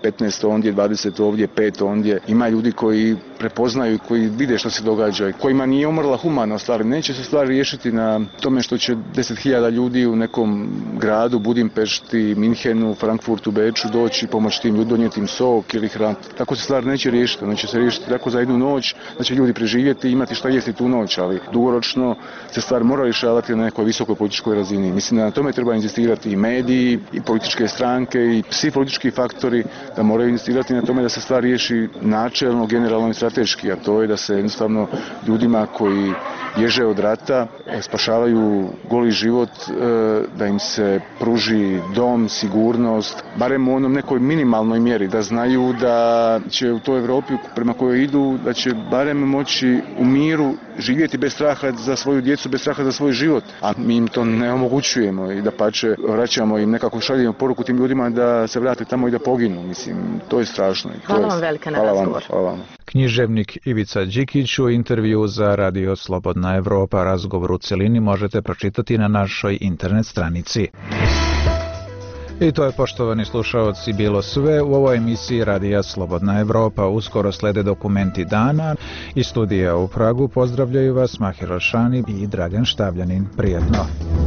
15 ondje, 20 ovdje, 5 ondje. Ima ljudi koji prepoznaju, koji vide što se događa, kojima nije umrla humanost, ali neće se stvar riješiti na tome što će 10.000 ljudi u nekom gradu, Budimpešti, Minhenu, Frankfurtu, Beču doći, pomoći tim ljudi, donijeti im sok ili hranu. Tako se stvar neće riješiti, neće se riješiti tako za jednu noć, da će ljudi preživjeti i imati šta jesti tu noć, ali dugoročno se stvar mora rješavati na nekoj visokoj političkoj razini. Mislim da na tome treba inzistirati i mediji, i političke stranke, i svi politički faktori da moraju inzistirati na tome da se stvar riješi načelno, generalno i strateški, a to je da se jednostavno ljudima koji bježe od rata, spašavaju goli život, da im se pruži dom, sigurnost, barem u onom nekoj minimalnoj mjeri, da znaju da će u toj Europi prema kojoj idu, da će barem moći u miru živjeti bez straha za svoju djecu, bez straha za svoj život. A mi im to ne omogućujemo i dapače vraćamo im, nekako šaljemo poruku tim ljudima da se vrate tamo i da poginu. Mislim, to je strašno. Hvala vam velika na razgovor. Hvala vam. Književnik Ivica Đikić u intervju za Radio Slobodna Evropa. Razgovor u cjelini možete pročitati na našoj internet stranici. I to je, poštovani slušaoci, bilo sve u ovoj emisiji Radija Slobodna Evropa. Uskoro slede dokumenti dana. Iz studija u Pragu pozdravljaju vas Mahir Rošani i Dragan Štavljanin. Prijetno.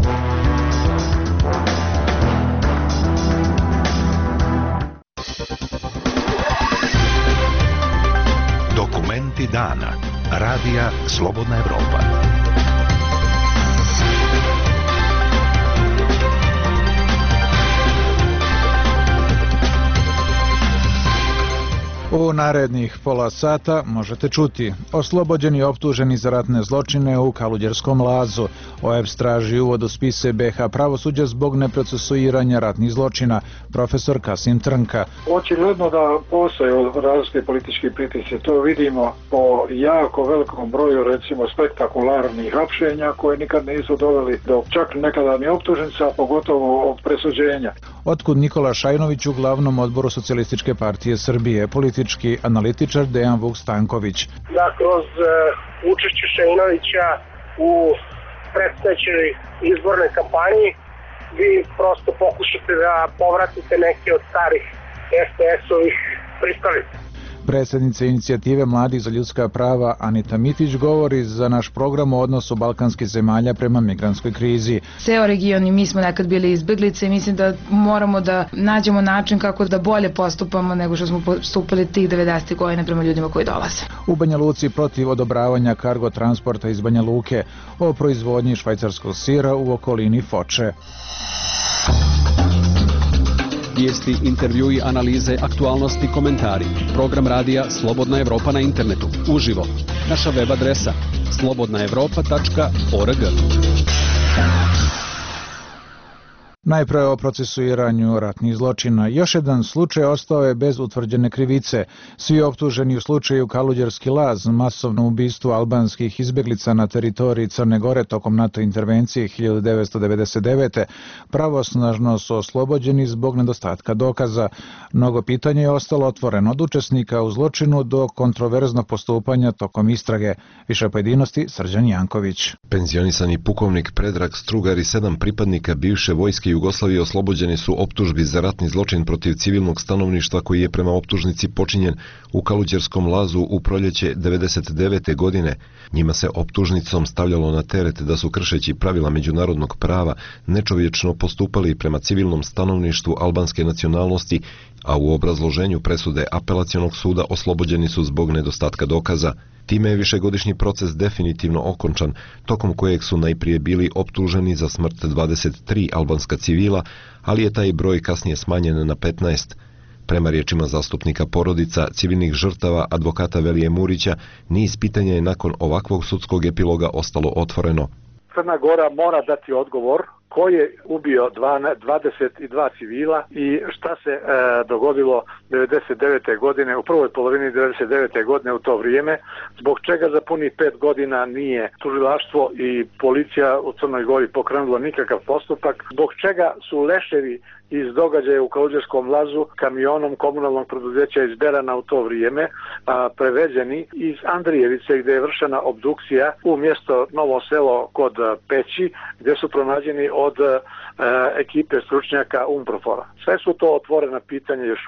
Dokumenti dana. Radija Slobodna Evropa. U narednih pola sata možete čuti: oslobođeni optuženi za ratne zločine u Kaludjerskom lazu. OEBS traži uvod u spise BiH pravosuđa zbog neprocesuiranja ratnih zločina. Profesor Kasim Trnka. Očigledno da postoje različite političke pritisci. To vidimo po jako velikom broju, recimo, spektakularnih hapšenja koje nikad nisu doveli do čak nekada ni optužnica, pogotovo presuđenja. Otkud Nikola Šajnović u glavnom odboru Socijalističke partije Srbije? Politički analitičar Dejan Vuk Stanković. Da kroz učešće Šajnovića u predstojećoj izbornoj kampanji vi prosto pokušate da povratite neke od starih SPS-ovih pristalica. Predsjednica inicijative Mladih za ljudska prava Anita Mitić govori za naš program o odnosu balkanskih zemalja prema migrantskoj krizi. Ceo region i mi smo nekad bili izbjeglice i mislim da moramo da nađemo način kako da bolje postupamo nego što smo postupali tih 90. godina prema ljudima koji dolaze. U Banja Luci protiv odobravanja kargo transporta iz Banja Luke, o proizvodnji švajcarskog sira u okolini Foče. Vijesti, intervjui, analize, aktualnosti, komentari. Program radija Slobodna Evropa na internetu. Uživo. Naša web adresa slobodnaevropa.org. Najprije o procesuiranju ratnih zločina. Još jedan slučaj ostao je bez utvrđene krivice. Svi optuženi u slučaju Kaludjerski laz, masovno ubistvo albanskih izbjeglica na teritoriji Crne Gore tokom NATO intervencije 1999. pravosnažno su oslobođeni zbog nedostatka dokaza. Mnogo pitanja je ostalo otvoreno od učesnika u zločinu do kontroverznog postupanja tokom istrage. Više pojedinosti Srđan Janković. Penzionisani pukovnik Predrag Strugar i 7 pripadnika bivše vojske Jugoslavije oslobođeni su optužbi za ratni zločin protiv civilnog stanovništva koji je prema optužnici počinjen u Kaludjerskom lazu u proljeće 1999. godine. Njima se optužnicom stavljalo na teret da su, kršeći pravila međunarodnog prava, nečovječno postupali prema civilnom stanovništvu albanske nacionalnosti, a u obrazloženju presude apelacionog suda oslobođeni su zbog nedostatka dokaza. Time je višegodišnji proces definitivno okončan, tokom kojeg su najprije bili optuženi za smrt 23 albanska civila, ali je taj broj kasnije smanjen na 15. Prema riječima zastupnika porodica civilnih žrtava advokata Velije Murića, niz pitanja je nakon ovakvog sudskog epiloga ostalo otvoreno. Crna Gora mora dati odgovor ko je ubio 22 civila i šta se dogodilo 99. godine, u prvoj polovini 99. godine u to vrijeme, zbog čega za punih 5 godina nije tužilaštvo i policija u Crnoj Gori pokrenulo nikakav postupak, zbog čega su leševi iz događaja u Kaludjerskom lazu kamionom komunalnog preduzeća iz Berana u to vrijeme prevezeni iz Andrijevice gdje je vršena obdukcija u mjesto Novo Selo kod Peći gdje su pronađeni od ekipe stručnjaka UNPROFOR-a. Sve su to otvorena pitanja još uvijek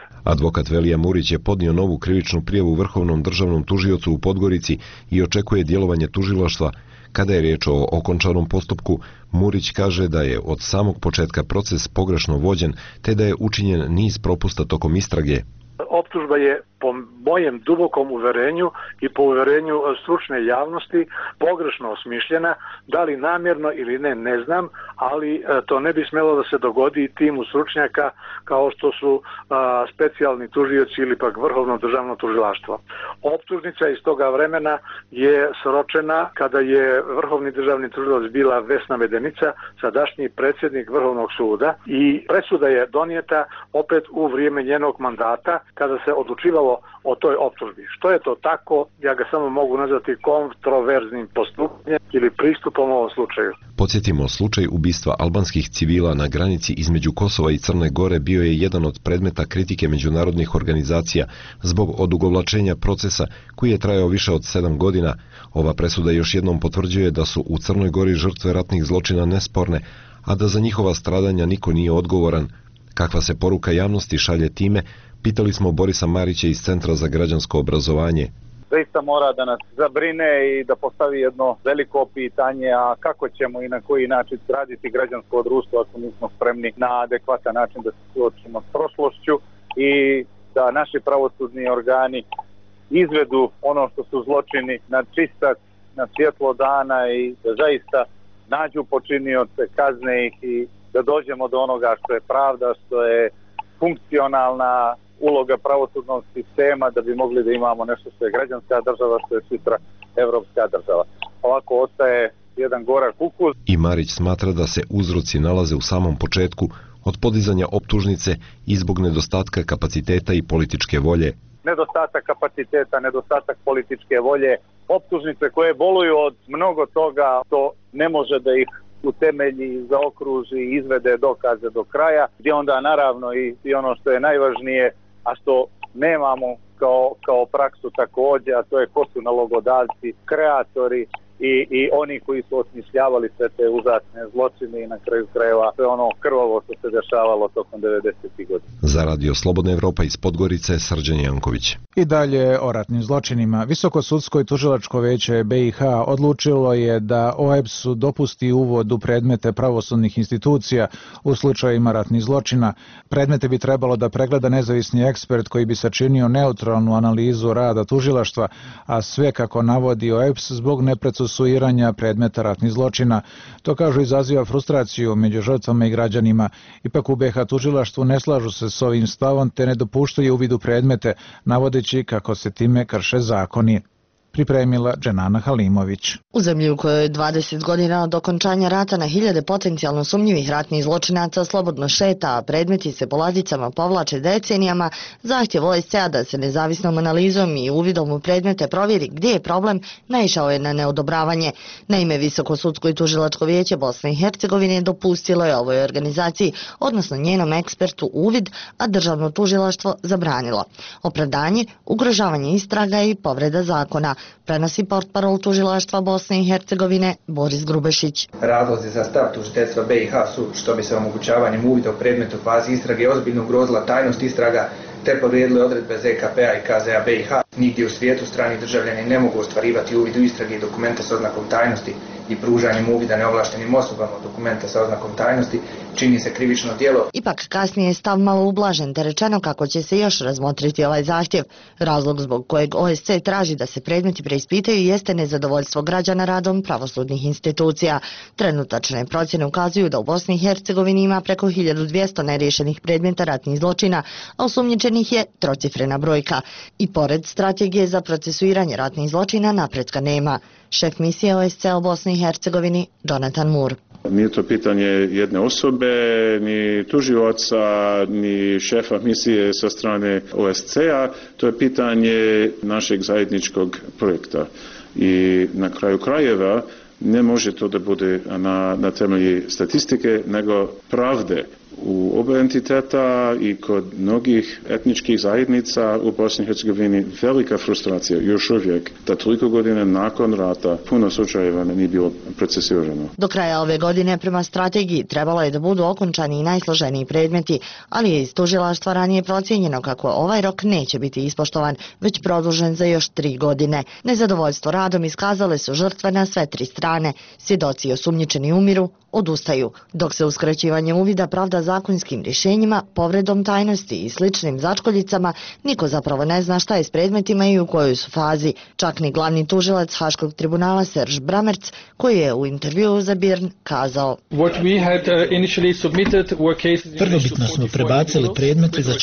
Advokat Velija Murić je podnio novu krivičnu prijavu Vrhovnom državnom tužiocu u Podgorici i očekuje djelovanje tužilaštva. Kada je riječ o okončanom postupku, Murić kaže da je od samog početka proces pogrešno vođen, te da je učinjen niz propusta tokom istrage. Optužba je po mojem dubokom uverenju i po uverenju stručne javnosti pogrešno osmišljena, da li namjerno ili ne znam, ali to ne bi smjelo da se dogodi timu stručnjaka kao što su specijalni tužioci ili pak Vrhovno državno tužilaštvo. Optužnica iz toga vremena je sročena kada je Vrhovni državni tužilac bila Vesna Medenica, sadašnji predsjednik Vrhovnog suda, i presuda je donijeta opet u vrijeme njenog mandata kada se odlučivalo o toj optužbi. Što je to tako, ja ga samo mogu nazvati kontroverznim postupanjem ili pristupom u ovom slučaju. Podsjetimo, slučaj ubistva albanskih civila na granici između Kosova i Crne Gore bio je jedan od predmeta kritike međunarodnih organizacija zbog odugovlačenja procesa koji je trajao više od 7 godina. Ova presuda još jednom potvrđuje da su u Crnoj Gori žrtve ratnih zločina nesporne, a da za njihova stradanja niko nije odgovoran. Kakva se poruka javnosti šalje time, pitali smo Borisa Marića iz Centra za građansko obrazovanje. Zaista mora da nas zabrine i da postavi jedno veliko pitanje, a kako ćemo i na koji način graditi građansko društvo ako nismo spremni na adekvatan način da se suočimo s prošlošću i da naši pravosudni organi izvedu ono što su zločini na čistac, na svjetlo dana i da zaista nađu počinioce, kazne ih i da dođemo do onoga što je pravda, što je funkcionalna uloga pravosudnog sistema, da bi mogli da imamo nešto što je građanska država, što je sutra evropska država. Ovako ostaje jedan gorak ukus. I Marić smatra da se uzroci nalaze u samom početku, od podizanja optužnice i zbog nedostatka kapaciteta i političke volje. Nedostatak kapaciteta, nedostatak političke volje, optužnice koje boluju od mnogo toga, to ne može da ih utemelji, zaokruži i izvede dokaze do kraja, gdje onda naravno i ono što je najvažnije, a što nemamo kao praksu također, a to je ko su nalogodavci, kreatori i oni koji su osmišljavali sve te užasne zločine i na kraju krajeva sve ono krvavo što se dešavalo tokom 90. godina. Za Radio Slobodna Evropa iz Podgorice, Srđan Janković. I dalje o ratnim zločinima. Visoko sudsko i tužilačko veće BiH odlučilo je da OEBS-u dopusti uvod u predmete pravosudnih institucija u slučajevima ratnih zločina. Predmete bi trebalo da pregleda nezavisni ekspert koji bi sačinio neutralnu analizu rada tužilaštva, a sve, kako navodi OEBS, zbog neprocesuiranja predmeta ratnih zločina. To, kažu, izaziva frustraciju među žrtvama i građanima. Ipak u BiH tužilaštvu ne slažu se s ovim stavom te ne dopuštaju uvid u predmete, navodeći kako se time krše zakoni. Pripremila Dženana Halimović. U zemlji u kojoj 20 godina od okončanja rata na hiljade potencijalno sumnjivih ratnih zločinaca slobodno šeta, a predmeti se po ladicama povlače decenijama, zahtjev OSCE-a da se nezavisnom analizom i uvidom u predmete provjeri gdje je problem, naišao je na neodobravanje. Naime, Visoko sudsko i tužilačko vijeće Bosne i Hercegovine dopustilo je ovoj organizaciji, odnosno njenom ekspertu, uvid, a državno tužilaštvo zabranilo. Opravdanje, ugrožavanje istraga i povreda zakona, prenosi portparol tužilaštva Bosne i Hercegovine Boris Grubešić. Razlozi za stav tužiteljstva BiH su što bi se omogućavanjem uvida u predmet u fazi istrage ozbiljno ugrozila tajnost istraga te povrijedile odredbe ZKP-a i KZ-a BiH. Nigdje u svijetu strani državljani ne mogu ostvarivati uvid u istrage i dokumente s oznakom tajnosti i pružanjem uvida neovlaštenim osobama dokumente sa oznakom tajnosti čini se krivično djelo. Ipak kasnije je stav malo ublažen te rečeno kako će se još razmotriti ovaj zahtjev. Razlog zbog kojeg OSCE traži da se predmeti preispitaju jeste nezadovoljstvo građana radom pravosudnih institucija. Trenutačne procjene ukazuju da u Bosni i Hercegovini ima preko 1200 neriješenih predmeta ratnih zločina, a osumnjičenih je trocifrena brojka. I pored strategije za procesuiranje ratnih zločina napretka nema. Šef misije OSCE u Bosni i Hercegovini Jonathan Moore. Nije to pitanje jedne osobe, ni tužioca, ni šefa misije sa strane OSCE-a, to je pitanje našeg zajedničkog projekta. I na kraju krajeva ne može to da bude na temelji statistike, nego pravde. u oba entiteta i kod mnogih etničkih zajednica u Bosni i Hercegovini velika frustracija još uvijek da toliko godina nakon rata puno slučajeva nije bilo procesirano. Do kraja ove godine prema strategiji trebalo je da budu okončani i najsloženiji predmeti, ali je iz tužilaštva ranije procijenjeno kako ovaj rok neće biti ispoštovan, već produžen za još 3 godine. Nezadovoljstvo radom iskazale su žrtve na sve 3 strane. Svjedoci i osumnjičeni umiru, odustaju, dok se uskraćivanje uvida pravda zakonskim rješenjima, povredom tajnosti i sličnim začkoljicama, niko zapravo ne zna šta je s predmetima i u kojoj su fazi. Čak ni glavni tužilac Haškog tribunala Serž Bramerc, koji je u intervjuu za Birn kazao: Prvobitno smo prebacili predmete za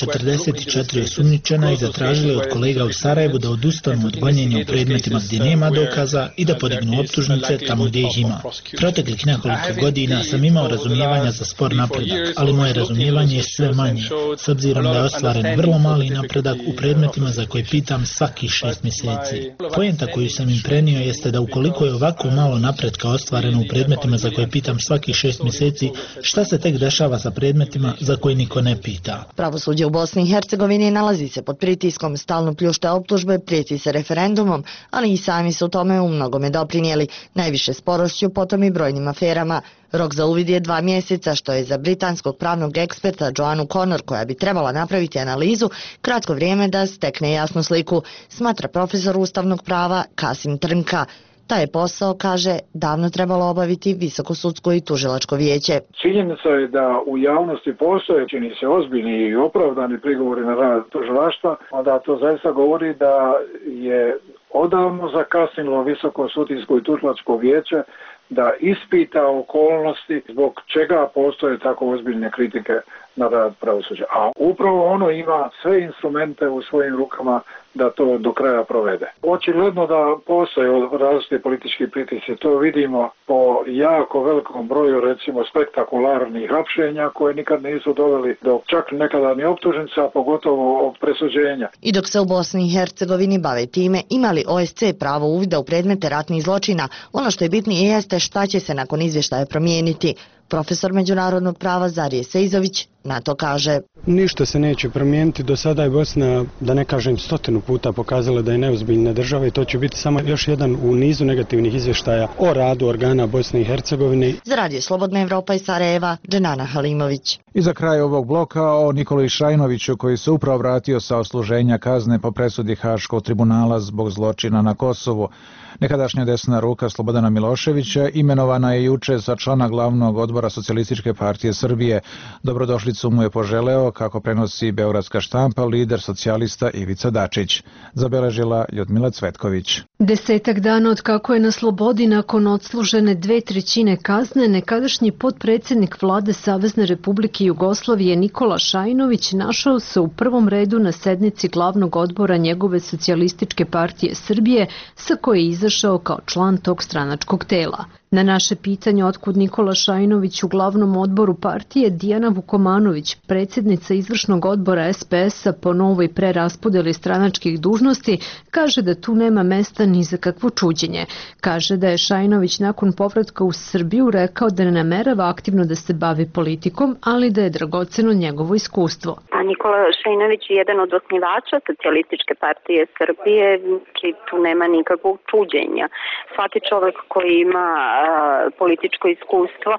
44 osumnjičena i zatražili od kolega u Sarajevu da odustanu od gonjenja u predmetima gdje nema dokaza i da podignu optužnice tamo gdje ih ima. Proteklih nekoliko godina sam imao razumijevanja za spor napredak, ali moje razumijevanje je sve manje, s obzirom da je ostvaren vrlo mali napredak u predmetima za koje pitam svakih 6 mjeseci. Poenta koju sam im prenio jeste da ukoliko je ovako malo napretka ostvareno u predmetima za koje pitam svakih 6 mjeseci, šta se tek dešava sa predmetima za koje niko ne pita. Pravosuđe u Bosni i Hercegovini nalazi se pod pritiskom, stalno pljušte optužbe, prijeti se referendumom, ali i sami su tome u mnogome doprinijeli, najviše sporošću, potom i brojnim aferama. Rok za uvid je 2 mjeseca, što je za britanskog pravnog eksperta Joannu Connor, koja bi trebala napraviti analizu, kratko vrijeme da stekne jasnu sliku, smatra profesor ustavnog prava Kasim Trnka. Taj je posao, kaže, davno trebalo obaviti Visokosudsko i tužilačko vijeće. Činjenica je da u javnosti postoje, čini se, ozbiljni i opravdani prigovori na rad tužilaštva, onda to zaista govori da je odavno zakasnilo Visokosudsko i tužilačko vijeće da ispita okolnosti zbog čega postoje tako ozbiljne kritike na rad pravosuđa. A upravo ono ima sve instrumente u svojim rukama da to do kraja provede. Očigledno da postoje različite politički pritisci, to vidimo po jako velikom broju, recimo, spektakularnih hapšenja koje nikad nisu doveli do čak nekada ni optužnica, pogotovo presuđenja. I dok se u Bosni i Hercegovini bave time, imali OSC pravo uvida u predmete ratnih zločina, ono što je bitnije jeste šta će se nakon izvještaja promijeniti. Profesor međunarodnog prava Zarije Sejzović na to kaže: Ništa se neće promijeniti, do sada je Bosna, da ne kažem 100 puta, pokazala da je neozbiljna država i to će biti samo još jedan u nizu negativnih izvještaja o radu organa Bosne i Hercegovine. Za Radio Slobodna Evropa iz Sarajeva, Dženana Halimović. I za kraj ovog bloka o Nikoli Šajnoviću, koji se upravo vratio sa odsluženja kazne po presudi Haškog tribunala zbog zločina na Kosovu. Nekadašnja desna ruka Slobodana Miloševića imenovana je juče za člana glavnog odbora Socijalističke partije Srbije. Dobrodošlicu mu je poželeo, kako prenosi beogradska štampa, lider socijalista Ivica Dačić. Zabeležila Ljudmila Cvetković. 10 dana od kako je na slobodi nakon odslužene 2/3 kazne, nekadašnji potpredsjednik vlade Savezne Republike Jugoslavije Nikola Šajnović našao se u prvom redu na sednici glavnog odbora njegove Socijalističke partije Srbije, sa koje je izašao kao član tog stranačkog tela. Na naše pitanje otkud Nikola Šajnović u glavnom odboru partije, Dijana Vukomanović, predsjednica izvršnog odbora SPS-a po novoj preraspodjeli stranačkih dužnosti, kaže da tu nema mesta ni za kakvo čuđenje. Kaže da je Šajnović nakon povratka u Srbiju rekao da ne namerava aktivno da se bavi politikom, ali da je dragoceno njegovo iskustvo. Nikola Šajnović je jedan od osnivača Socijalističke partije Srbije, znači tu nema nikakvog čuđenja. Svaki čovjek koji ima političko iskustvo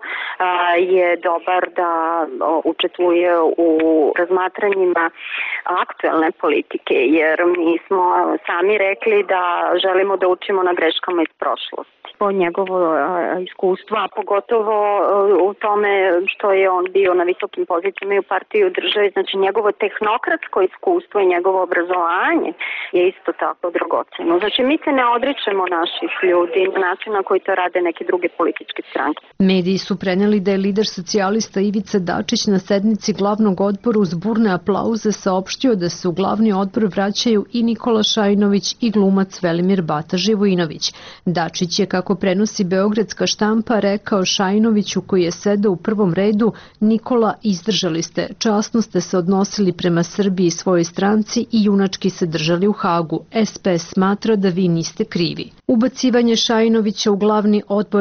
je dobar da učestvuje u razmatranjima aktuelne politike, jer mi smo sami rekli da želimo da učimo na greškama iz prošlosti. Po njegovo iskustvo, a pogotovo u tome što je on bio na visokim pozicijama i u partiji u državi, znači njegovo tehnokratsko iskustvo i njegovo obrazovanje je isto tako dragoceno. Znači mi se ne odričemo naših ljudi na način na koji to rade neke druge političke stranke. Mediji su prenijeli da je lider socijalista Ivica Dačić na sednici glavnog odbora uz burne aplauze saopštio da se u glavni odbor vraćaju i Nikola Šajnović i glumac Velimir Bata Živojinović. Dačić je, kako prenosi beogradska štampa, rekao Šajnoviću, koji je sedao u prvom redu: Nikola, izdržali ste, časno ste se odnosili prema Srbiji i svojoj stranci i junački se držali u Hagu. SPS smatra da vi niste krivi. Ubacivanje Šajnovića u glavni odbor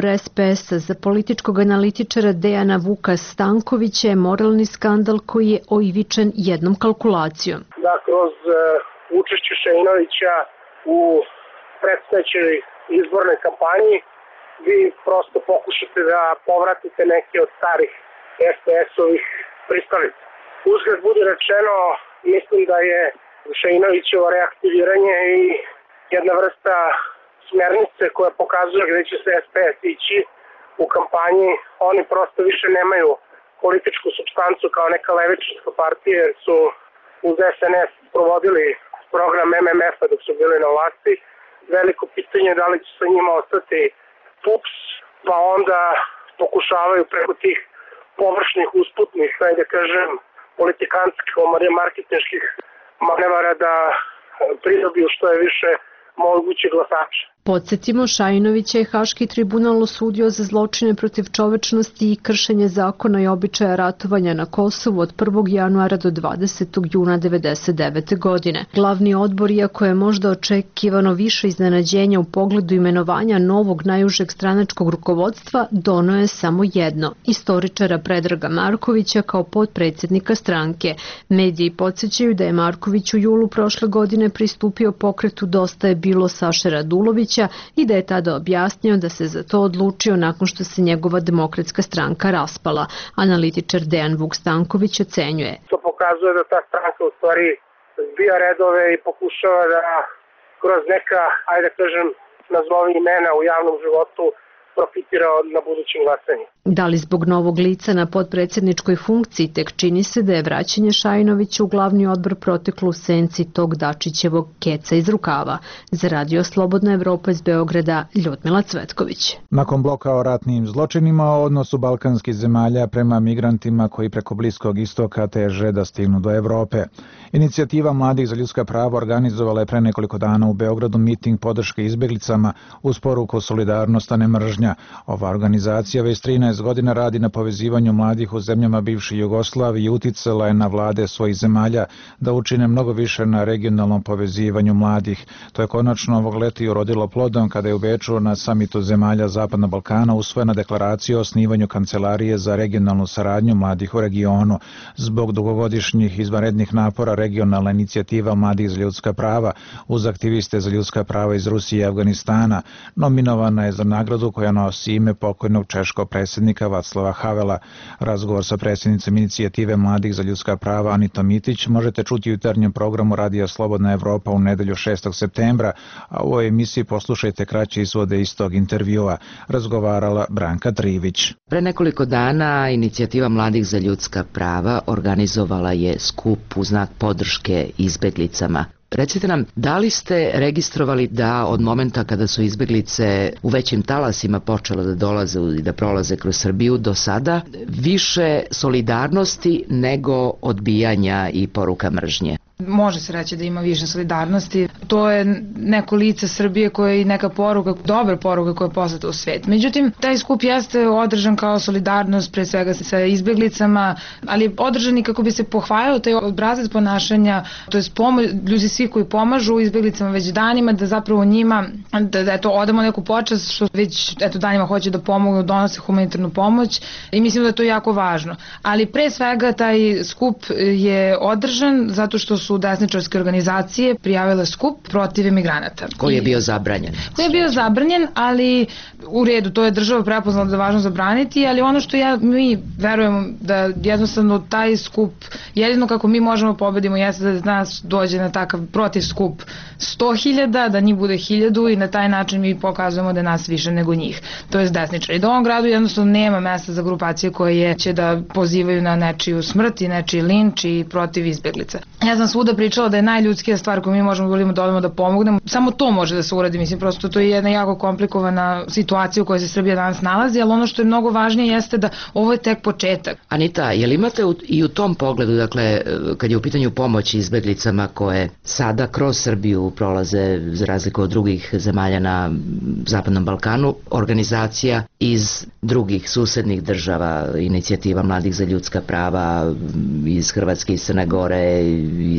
izbor SPS-a za političkog analitičara Dejana Vuka Stankovića je moralni skandal koji je oivičen jednom kalkulacijom. Da kroz učešće Šainovića u predstojećoj izbornoj kampanji vi prosto pokušate da povratite neke od starih SPS-ovih pristalica. Uzgled bude rečeno, mislim da je Šainovićevo reaktiviranje i jedna vrsta smernice koja pokazuje gde će se SPS ići u kampanji. Oni prosto više nemaju političku supstancu kao neka levičarska partija, jer su uz SNS provodili program MMF-a dok su bili na vlasti. Veliko pitanje da li će sa njima ostati PUPS, pa onda pokušavaju preko tih površnih, usputnih, da kažem, politikantskih, marketinških manevara da pridobiju što je više moguće glasača. Podsjetimo, Šainovića je Haški tribunal osudio za zločine protiv čovečnosti i kršenje zakona i običaja ratovanja na Kosovu od 1. januara do 20. juna 1999. godine. Glavni odbor, iako je možda očekivano više iznenađenja u pogledu imenovanja novog najužeg stranačkog rukovodstva, doneo je samo jedno, istoričara Predraga Markovića kao potpredsjednika stranke. Mediji podsjećaju da je Marković u julu prošle godine pristupio pokretu Dosta je bilo Saše Radulovića i da je tada objasnio da se za to odlučio nakon što se njegova demokratska stranka raspala. Analitičar Dejan Vuk Stanković ocenjuje. To pokazuje da ta stranka u stvari zbija redove i pokušava da kroz neka, ajde kažem, nazovi imena u javnom životu profitira na budućim glasanju. Da li zbog novog lica na potpredsjedničkoj funkciji, tek čini se da je vraćanje Šainovića u glavni odbor proteklo u senci tog Dačićevog keca iz rukava. Za Radio Slobodna Evropa iz Beograda, Ljudmila Cvetković. Nakon bloka o ratnim zločinima, o odnosu balkanskih zemalja prema migrantima koji preko Bliskog istoka teže da stignu do Evrope. Inicijativa Mladih za ljudska prava organizovala je pre nekoliko dana u Beogradu miting podrške izbeglicama uz poruku solidarnost, a ne mržnja. Ova organizacija već 13 godina radi na povezivanju mladih u zemljama bivše Jugoslavije i uticala je na vlade svojih zemalja da učine mnogo više na regionalnom povezivanju mladih. To je konačno ovog leta i urodilo plodom kada je u Beču na samitu zemalja Zapadnog Balkana usvojena deklaracija o osnivanju kancelarije za regionalnu saradnju mladih u regionu. Zbog dugogodišnjih izvanrednih napora regionalna inicijativa Mladih za ljudska prava uz aktiviste za ljudska prava iz Rusije i Afganistana nominovana je za nagradu koja nosi ime pokojnog češkog predsjednika Vaclava Havela. Razgovor sa predsjednicom inicijative Mladih za ljudska prava Anitom Mitić možete čuti u jutarnjem programu Radija Slobodna Evropa u nedelju 6. septembra, a u ovoj emisiji poslušajte kraće izvode iz tog intervjua. Razgovarala Branka Trivić. Pre nekoliko dana inicijativa Mladih za ljudska prava organizovala je skup u znak podrške izbeglicama. Recite nam, da li ste registrovali da od momenta kada su izbeglice u većim talasima počele da dolaze i da prolaze kroz Srbiju do sada, više solidarnosti nego odbijanja i poruka mržnje? Može se reći da ima više solidarnosti. To je neko lice Srbije koje je i neka poruka, dobra poruka koja je poslata u svet. Međutim, taj skup jeste održan kao solidarnost pre svega sa izbeglicama, ali održan i kako bi se pohvalio taj obrazac ponašanja, to je ljudi svi koji pomažu izbeglicama već danima, da zapravo njima, da eto, odamo neku počast što već danima hoće da pomogu, donose humanitarnu pomoć i mislim da je to jako važno. Ali pre svega taj skup je održan zato što su desničarske organizacije prijavile skup protiv imigranata. Koji je bio zabranjen? Koji je bio zabranjen, ali u redu, to je država prepoznala da je važno zabraniti, ali ono što mi verujemo da jednostavno taj skup, jedino kako mi možemo pobedimo jeste da nas dođe na takav protiv skup 100.000, da njih bude 1.000 i na taj način mi pokazujemo da je nas više nego njih. To je desničar. I da u ovom gradu jednostavno nema mesta za grupacije koje će da pozivaju na nečiju smrt i nečiji linč i protiv izbeglica. Ja sam svuda pričala da je najljudskija stvar koju mi možemo da odemo da pomognemo. Samo to može da se uradi, mislim, prosto to je jedna jako komplikovana situacija u kojoj se Srbija danas nalazi, ali ono što je mnogo važnije jeste da ovo je tek početak. Anita, je li imate i u tom pogledu, dakle, kad je u pitanju pomoći izbeglicama koje sada kroz Srbiju prolaze za razliku od drugih zemalja na Zapadnom Balkanu, organizacija iz drugih susednih država, inicijativa Mladih za ljudska prava iz Hrvatske, iz Crne Gore, iz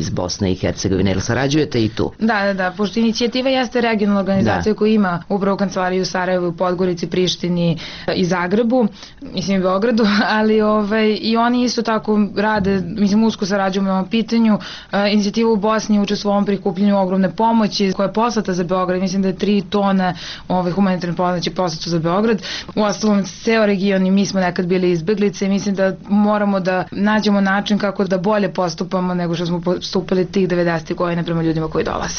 iz Bosne i Hercegovine. Jel sarađujete i tu? Da, pošto inicijativa jeste regionalna organizacija koja ima upravo kancelariju u Sarajevu, u Podgorici, Prištini i Zagrebu, mislim i Beogradu, ali i oni isto tako rade, mislim usko sarađujemo na ovom pitanju. Inicijativa u Bosni učestvuje u ovom prikupljenju ogromne pomoći koja je poslata za Beograd, mislim da je 3 tone humanitarne pomoći poslata za Beograd. U ostalom, ceo region i mi smo nekad bili izbeglice i mislim da moramo da nađemo način kako da bolje postupamo nego što smo postupili tih 90. godina prema ljudima koji dolaze.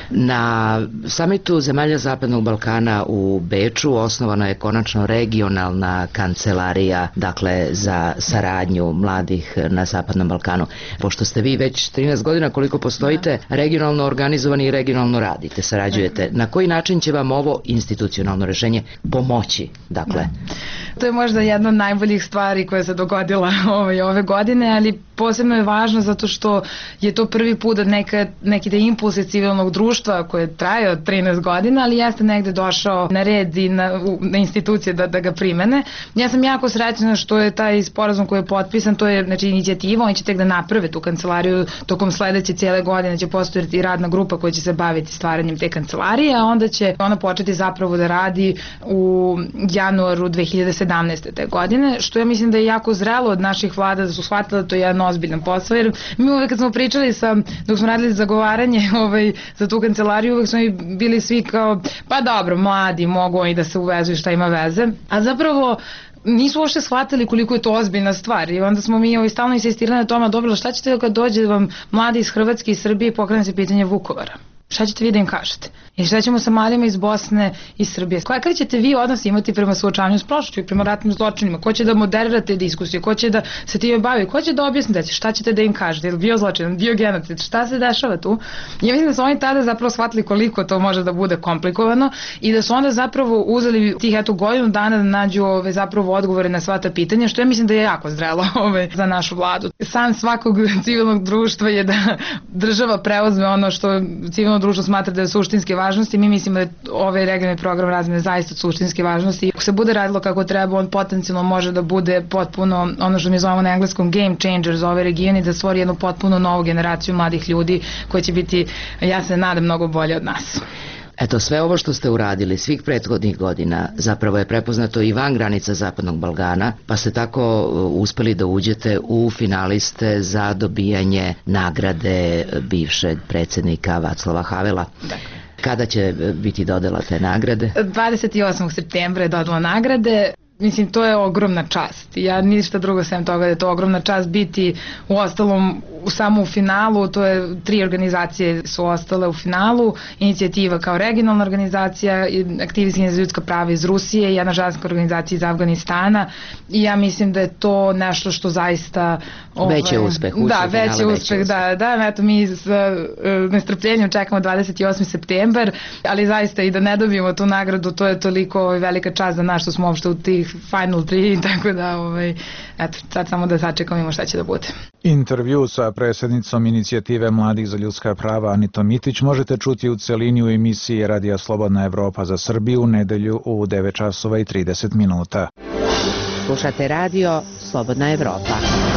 Na samitu zemalja Zapadnog Balkana u Beču osnovana je konačno regionalna kancelarija, dakle za saradnju mladih na Zapadnom Balkanu. Pošto ste vi već 13 godina koliko postojite, regionalno organizovani i regionalno radite, sarađujete. Na koji način će vam ovo institucionalno rešenje pomoći? Dakle, to je možda jedna od najboljih stvari koja se dogodila ove godine, ali posebno je važno zato što je to prvi put da neki da impulse civilnog društva koje traje od 13 godina, ali jeste negde došao na red i na institucije da ga primene. Ja sam jako srećna što je taj sporazum koji je potpisan, to je inicijativa, oni će tek da naprave tu kancelariju tokom sledeće cijele godine, će postojati i radna grupa koja će se baviti stvaranjem te kancelarije, a onda će ona početi zapravo da radi u januaru 2017. te godine, što ja mislim da je jako zrelo od naših vlada da su shvatili da to je jedan ozbiljan posao, jer mi uvek kad smo pričali dok smo radili zagovaranje za tu kancelariju, uvek smo bili svi kao, pa dobro, mladi mogu oni da se uvezu i šta ima veze, a zapravo nisu uopšte shvatili koliko je to ozbiljna stvar i onda smo mi stalno insistirali na tome, dobro, šta ćete kad dođe vam mladi iz Hrvatske i Srbije i pokrene se pitanje Vukovara? Šta ćete vi da im kažete? I šta ćemo sa mladima iz Bosne i Srbije? Kakav ćete vi odnos imati prema suočavanju s prošlošću i prema ratnim zločinima? Ko će da moderira te diskusije? Ko će da se time bavi? Ko će da objasni šta ćete da im kažete? Je li bio zločin? Bio genocid? Šta se dešava tu? Ja mislim da su oni tada zapravo shvatili koliko to može da bude komplikovano i da su onda zapravo uzeli tih godinu dana da nađu zapravo odgovore na sva ta pitanja, što ja mislim da je jako zrelo za našu vladu. San svakog civilnog društva je da država preuzme ono što civilno društvo smatra da je suštinske važnosti. Mi mislimo da je ovaj regionalni program razmene zaista od suštinske važnosti. Ako se bude radilo kako treba, on potencijalno može da bude potpuno ono što mi zovemo na engleskom game changer za ovaj region i da stvori jednu potpuno novu generaciju mladih ljudi koji će biti, ja se nadam, mnogo bolje od nas. Eto, sve ovo što ste uradili svih prethodnih godina zapravo je prepoznato i van granica Zapadnog Balkana, pa ste tako uspeli da uđete u finaliste za dobijanje nagrade bivšeg predsjednika Vaclava Havela. Kada će biti dodela te nagrade? 28. septembra je dodela nagrade. Mislim, to je ogromna čast. Ja ništa drugo sem toga da je to ogromna čast biti u ostalom samo u finalu. To je 3 organizacije su ostale u finalu. Inicijativa kao regionalna organizacija, aktivisti za ljudska prava iz Rusije i jedna ženska organizacija iz Afganistana. I ja mislim da je to nešto što zaista... Već je uspeh. Da, već je uspeh, da. Eto, mi s nestrpljenjem čekamo 28. september, ali zaista i da ne dobijemo tu nagradu, to je toliko velika čast za nas što smo uopšte u tih Final 3, tako da eto, sad samo da sačekamo šta će da bude. Intervju sa predsjednicom inicijative Mladih za ljudska prava Anitom Mitić možete čuti u celini u emisiji Radija Slobodna Evropa za Srbiju u nedelju u 9 časova i 30 minuta. Slušate radio Slobodna Evropa.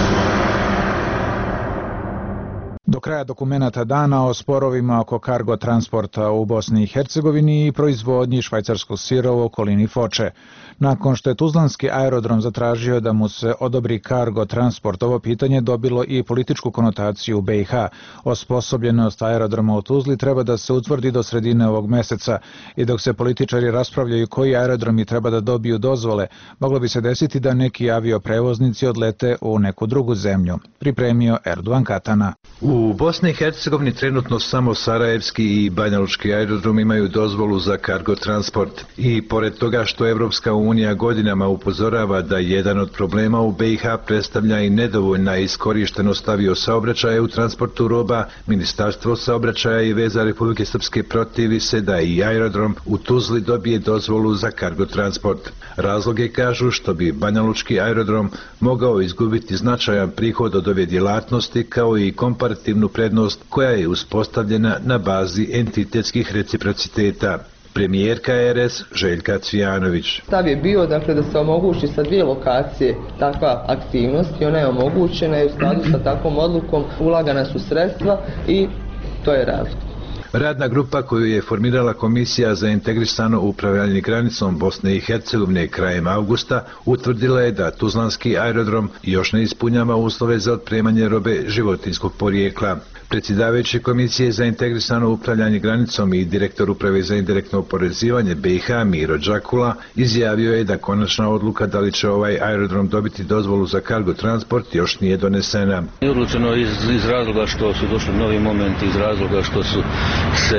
Do kraja dokumenata dana o sporovima oko kargo transporta u Bosni i Hercegovini i proizvodnji švajcarskog sira u okolini Foče. Nakon što je Tuzlanski aerodrom zatražio da mu se odobri kargo transport, ovo pitanje dobilo i političku konotaciju u BiH. Osposobljenost aerodroma u Tuzli treba da se utvrdi do sredine ovog meseca i dok se političari raspravljaju koji aerodromi treba da dobiju dozvole, moglo bi se desiti da neki avioprevoznici odlete u neku drugu zemlju. Pripremio Erdogan Katana. U Bosni i Hercegovini trenutno samo Sarajevski i Banjalučki aerodrom imaju dozvolu za kargo transport i pored toga što Evropska unija godinama upozorava da jedan od problema u BiH predstavlja i nedovoljna iskorištenost aviosaobraćaja u transportu roba, Ministarstvo saobraćaja i veza Republike Srpske protivi se da i aerodrom u Tuzli dobije dozvolu za kargo transport. Razloge kažu što bi Banjalučki aerodrom mogao izgubiti značajan prihod od ove djelatnosti kao i komparativnu prednost koja je uspostavljena na bazi entitetskih reciprociteta. Premijerka RS Željka Cvijanović. Stav je bio dakle, da se omogući sa 2 lokacije takva aktivnost i ona je omogućena i u skladu sa takvom odlukom ulagana su sredstva i to je razlog. Radna grupa koju je formirala Komisija za integrisano upravljanje granicom Bosne i Hercegovine krajem avgusta utvrdila je da Tuzlanski aerodrom još ne ispunjava uslove za otpremanje robe životinjskog porijekla. Predsjedavajući Komisije za integrisano upravljanje granicom i direktor Uprave za indirektno oporezivanje BiH Miro Đakula izjavio je da konačna odluka da li će ovaj aerodrom dobiti dozvolu za kargo transport još nije donesena. Odlučeno iz razloga što su došli novi momenti, iz razloga što su se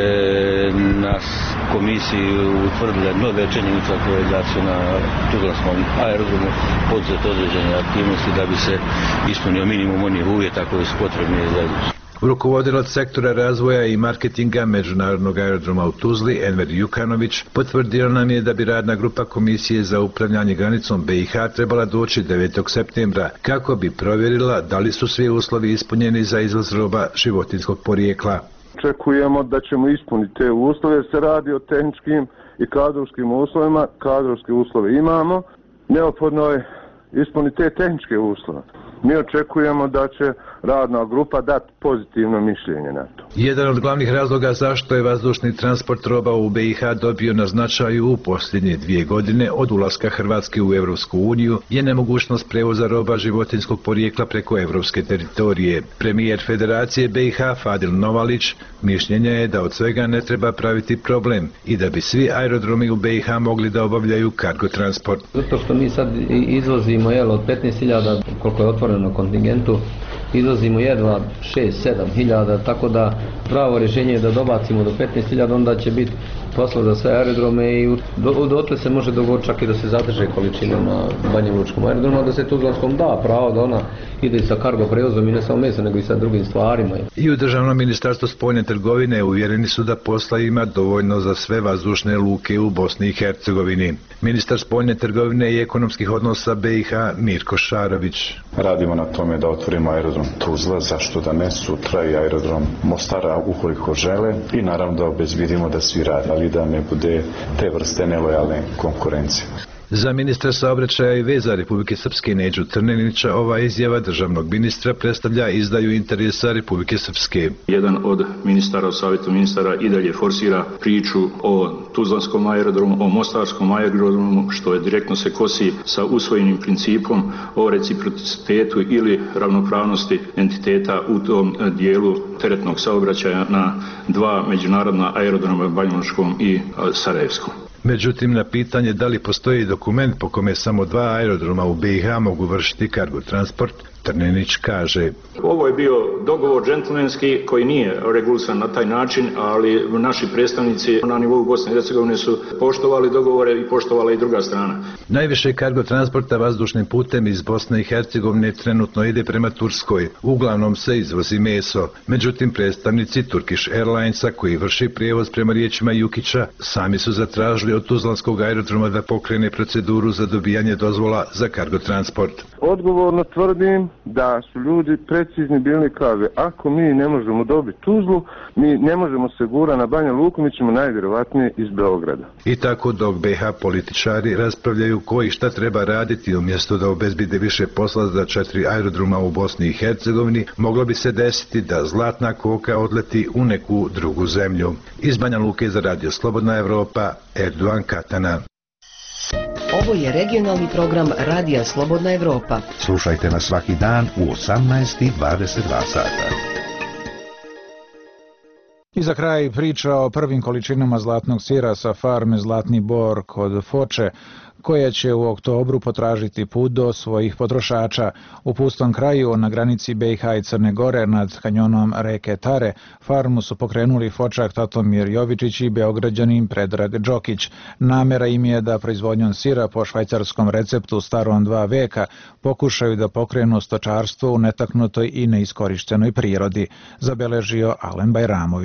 na komisiji utvrdile nove činjenice koje da su na Tuzlanskom aerodromu podzete određene aktivnosti da bi se ispunio minimum onih uvjeta koji su potrebni za idući. Rukovodilac sektora razvoja i marketinga Međunarodnog aerodroma u Tuzli, Enver Jukanović, potvrdio nam je da bi radna grupa Komisije za upravljanje granicom BiH trebala doći 9. septembra kako bi provjerila da li su svi uslovi ispunjeni za izvoz roba životinjskog porijekla. Očekujemo da ćemo ispuniti te uslove, jer se radi o tehničkim i kadrovskim uslovima. Kadrovske uslove imamo, neophodno je ispuniti te tehničke uslove. Mi očekujemo da će radna grupa dati pozitivno mišljenje na to. Jedan od glavnih razloga zašto je vazdušni transport roba u BiH dobio na značaju u posljednje 2 godine od ulaska Hrvatske u Europsku uniju je nemogućnost prevoza roba životinjskog porijekla preko europske teritorije. Premijer Federacije BiH Fadil Novalić mišljenja je da od svega ne treba praviti problem i da bi svi aerodromi u BiH mogli da obavljaju kargo transport. Zato što mi sad izvozimo od 15.000 koliko je otvoreno kontingentu, izvozimo jedva 6-7 hiljada, tako da pravo rješenje je da dobacimo do 15.000, onda će biti posla za sve aerodrome i dotle se može dogoditi čak i da se zadrže količine na Banjalučkom aerodromu, da se Tuzlanskom da pravo da ona ide sa kargo prevozom i ne samo mesa, nego i sa drugim stvarima. I u Državnom ministarstvu spoljne trgovine uvjereni su da posla ima dovoljno za sve vazdušne luke u Bosni i Hercegovini. Ministar spoljne trgovine i ekonomskih odnosa BiH Mirko Šarović. Radimo na tome da otvorimo aerodrom Tuzla, zašto da ne sutra i aerodrom Mostara ukoliko žele i naravno da obezbedimo da svi rade, ali da ne bude te vrste nelojalne konkurencije. Za ministra saobraćaja i veza Republike Srpske Neđu Trnenića ova izjava državnog ministra predstavlja izdaju interesa Republike Srpske. Jedan od ministara u savjetu ministara i dalje forsira priču o Tuzlanskom aerodromu, o Mostarskom aerodromu, što je direktno se kosi sa usvojenim principom o reciprocitetu ili ravnopravnosti entiteta u tom dijelu teretnog saobraćaja na 2 međunarodna aerodroma, Banjalučkom i Sarajevskom. Međutim, na pitanje da li postoji dokument po kome samo 2 aerodroma u BiH mogu vršiti kargo transport, Trnenić kaže: Ovo je bio dogovor džentlmenski koji nije regulisan na taj način, ali naši predstavnici na nivou Bosne i Hercegovine su poštovali dogovore i poštovala i druga strana. Najviše kargo transporta vazdušnim putem iz Bosne i Hercegovine trenutno ide prema Turskoj. Uglavnom se izvozi meso. Međutim, predstavnici Turkish Airlinesa koji vrši prijevoz prema riječima Jukića sami su zatražili od Tuzlanskog aerodroma da pokrene proceduru za dobijanje dozvola za kargo transport. Odgovorno tvrdim da su ljudi precizni bili, kaže, ako mi ne možemo dobiti Tuzlu, mi ne možemo se gura na Banja Luku, mi ćemo najvjerovatnije iz Beograda. I tako dok BiH političari raspravljaju ko i šta treba raditi umjesto da obezbide više posla za 4 aerodroma u Bosni i Hercegovini, moglo bi se desiti da zlatna koka odleti u neku drugu zemlju. Iz Banja Luke za Radio Slobodna Evropa, Erdogan Katana. Ovo je regionalni program Radija Slobodna Evropa. Slušajte nas svaki dan u 18:22 sata. I za kraj priča o prvim količinama zlatnog sira sa farme Zlatni Bor kod Foče, koja će u oktobru potražiti put do svojih potrošača. U pustom kraju na granici BiH i Crne Gore nad kanjonom reke Tare farmu su pokrenuli Fočak Tatomir Jovičić i Beograđanin Predrag Đokić. Namera im je da proizvodnjom sira po švajcarskom receptu starom 2 veka pokušaju da pokrenu stočarstvo u netaknutoj i neiskorištenoj prirodi, zabeležio Alen Bajramović.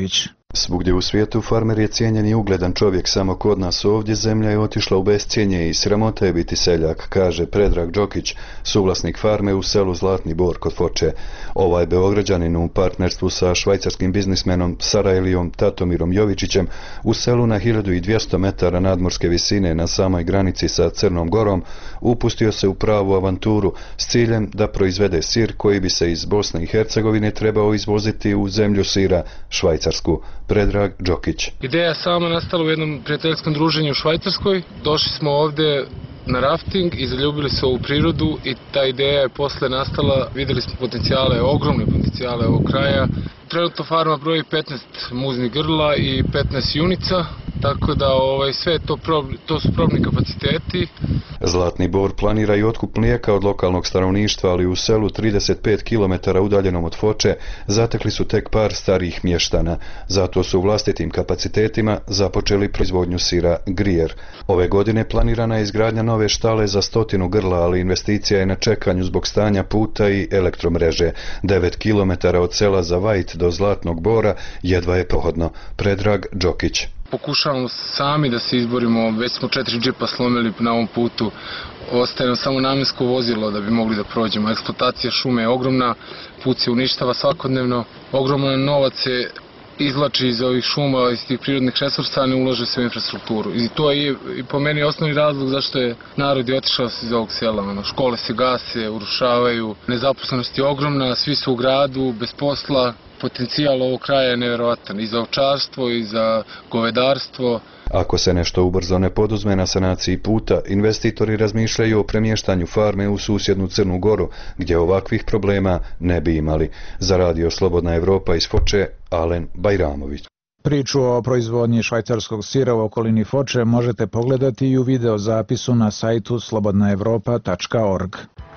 Svugdje u svijetu farmer je cijenjen i ugledan čovjek, samo kod nas ovdje zemlja je otišla u bescijenje i sramota je biti seljak, kaže Predrag Đokić, suvlasnik farme u selu Zlatni Bor kod Foče. Ovaj Beograđanin u partnerstvu sa švajcarskim biznismenom Sarajlijom Tatomirom Jovičićem u selu na 1200 metara nadmorske visine na samoj granici sa Crnom Gorom upustio se u pravu avanturu s ciljem da proizvede sir koji bi se iz Bosne i Hercegovine trebao izvoziti u zemlju sira, Švajcarsku. Predrag Đokić. Ideja sama nastala u jednom prijateljskom druženju u Švajcarskoj. Došli smo ovdje na rafting i zaljubili se u prirodu i ta ideja je posle nastala. Vidjeli smo potencijale, ogromne potencijale ovog kraja. Trenutno farma broji 15 muznih grla i 15 junica, tako da sve to su probni kapaciteti. Zlatni Bor planira i otkup mlijeka od lokalnog stanovništva, ali u selu 35 km udaljenom od Foče zatekli su tek par starijih mještana. Zato su u vlastitim kapacitetima započeli proizvodnju sira Grijer. Ove godine planirana je izgradnja nove štale za 100 grla, ali investicija je na čekanju zbog stanja puta i elektromreže. 9 km od sela Zavajt do Zlatnog Bora jedva je prohodno. Predrag Đokić. Pokušavamo sami da se izborimo, već smo 4 džipa slomili na ovom putu, ostaje nam samo namjensko vozilo da bi mogli da prođemo. Eksploatacija šume je ogromna, put se uništava svakodnevno, ogroman novac se izvlači iz ovih šuma, iz tih prirodnih resursa, a ne ulaže se u infrastrukturu. I to je i po meni osnovni razlog zašto je narod je otišao iz ovog sela. Škole se gase, urušavaju, nezaposlenost je ogromna, svi su u gradu, bez posla. Potencijal ovog kraja je nevjerovatan i za ovčarstvo i za govedarstvo. Ako se nešto ubrzo ne poduzme na sanaciji puta, investitori razmišljaju o premještanju farme u susjednu Crnu Goru, gdje ovakvih problema ne bi imali. Za Radio Slobodna Evropa iz Foče, Alen Bajramović. Priču o proizvodnji švajcarskog sira u okolini Foče možete pogledati i u video zapisu na sajtu slobodnaevropa.org.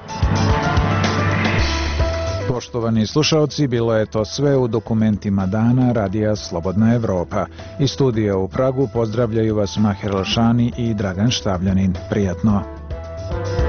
Poštovani slušalci, bilo je to sve u dokumentima dana Radija Slobodna Evropa. Iz studija u Pragu pozdravljaju vas Maher Alšani i Dragan Štavljanin. Prijatno!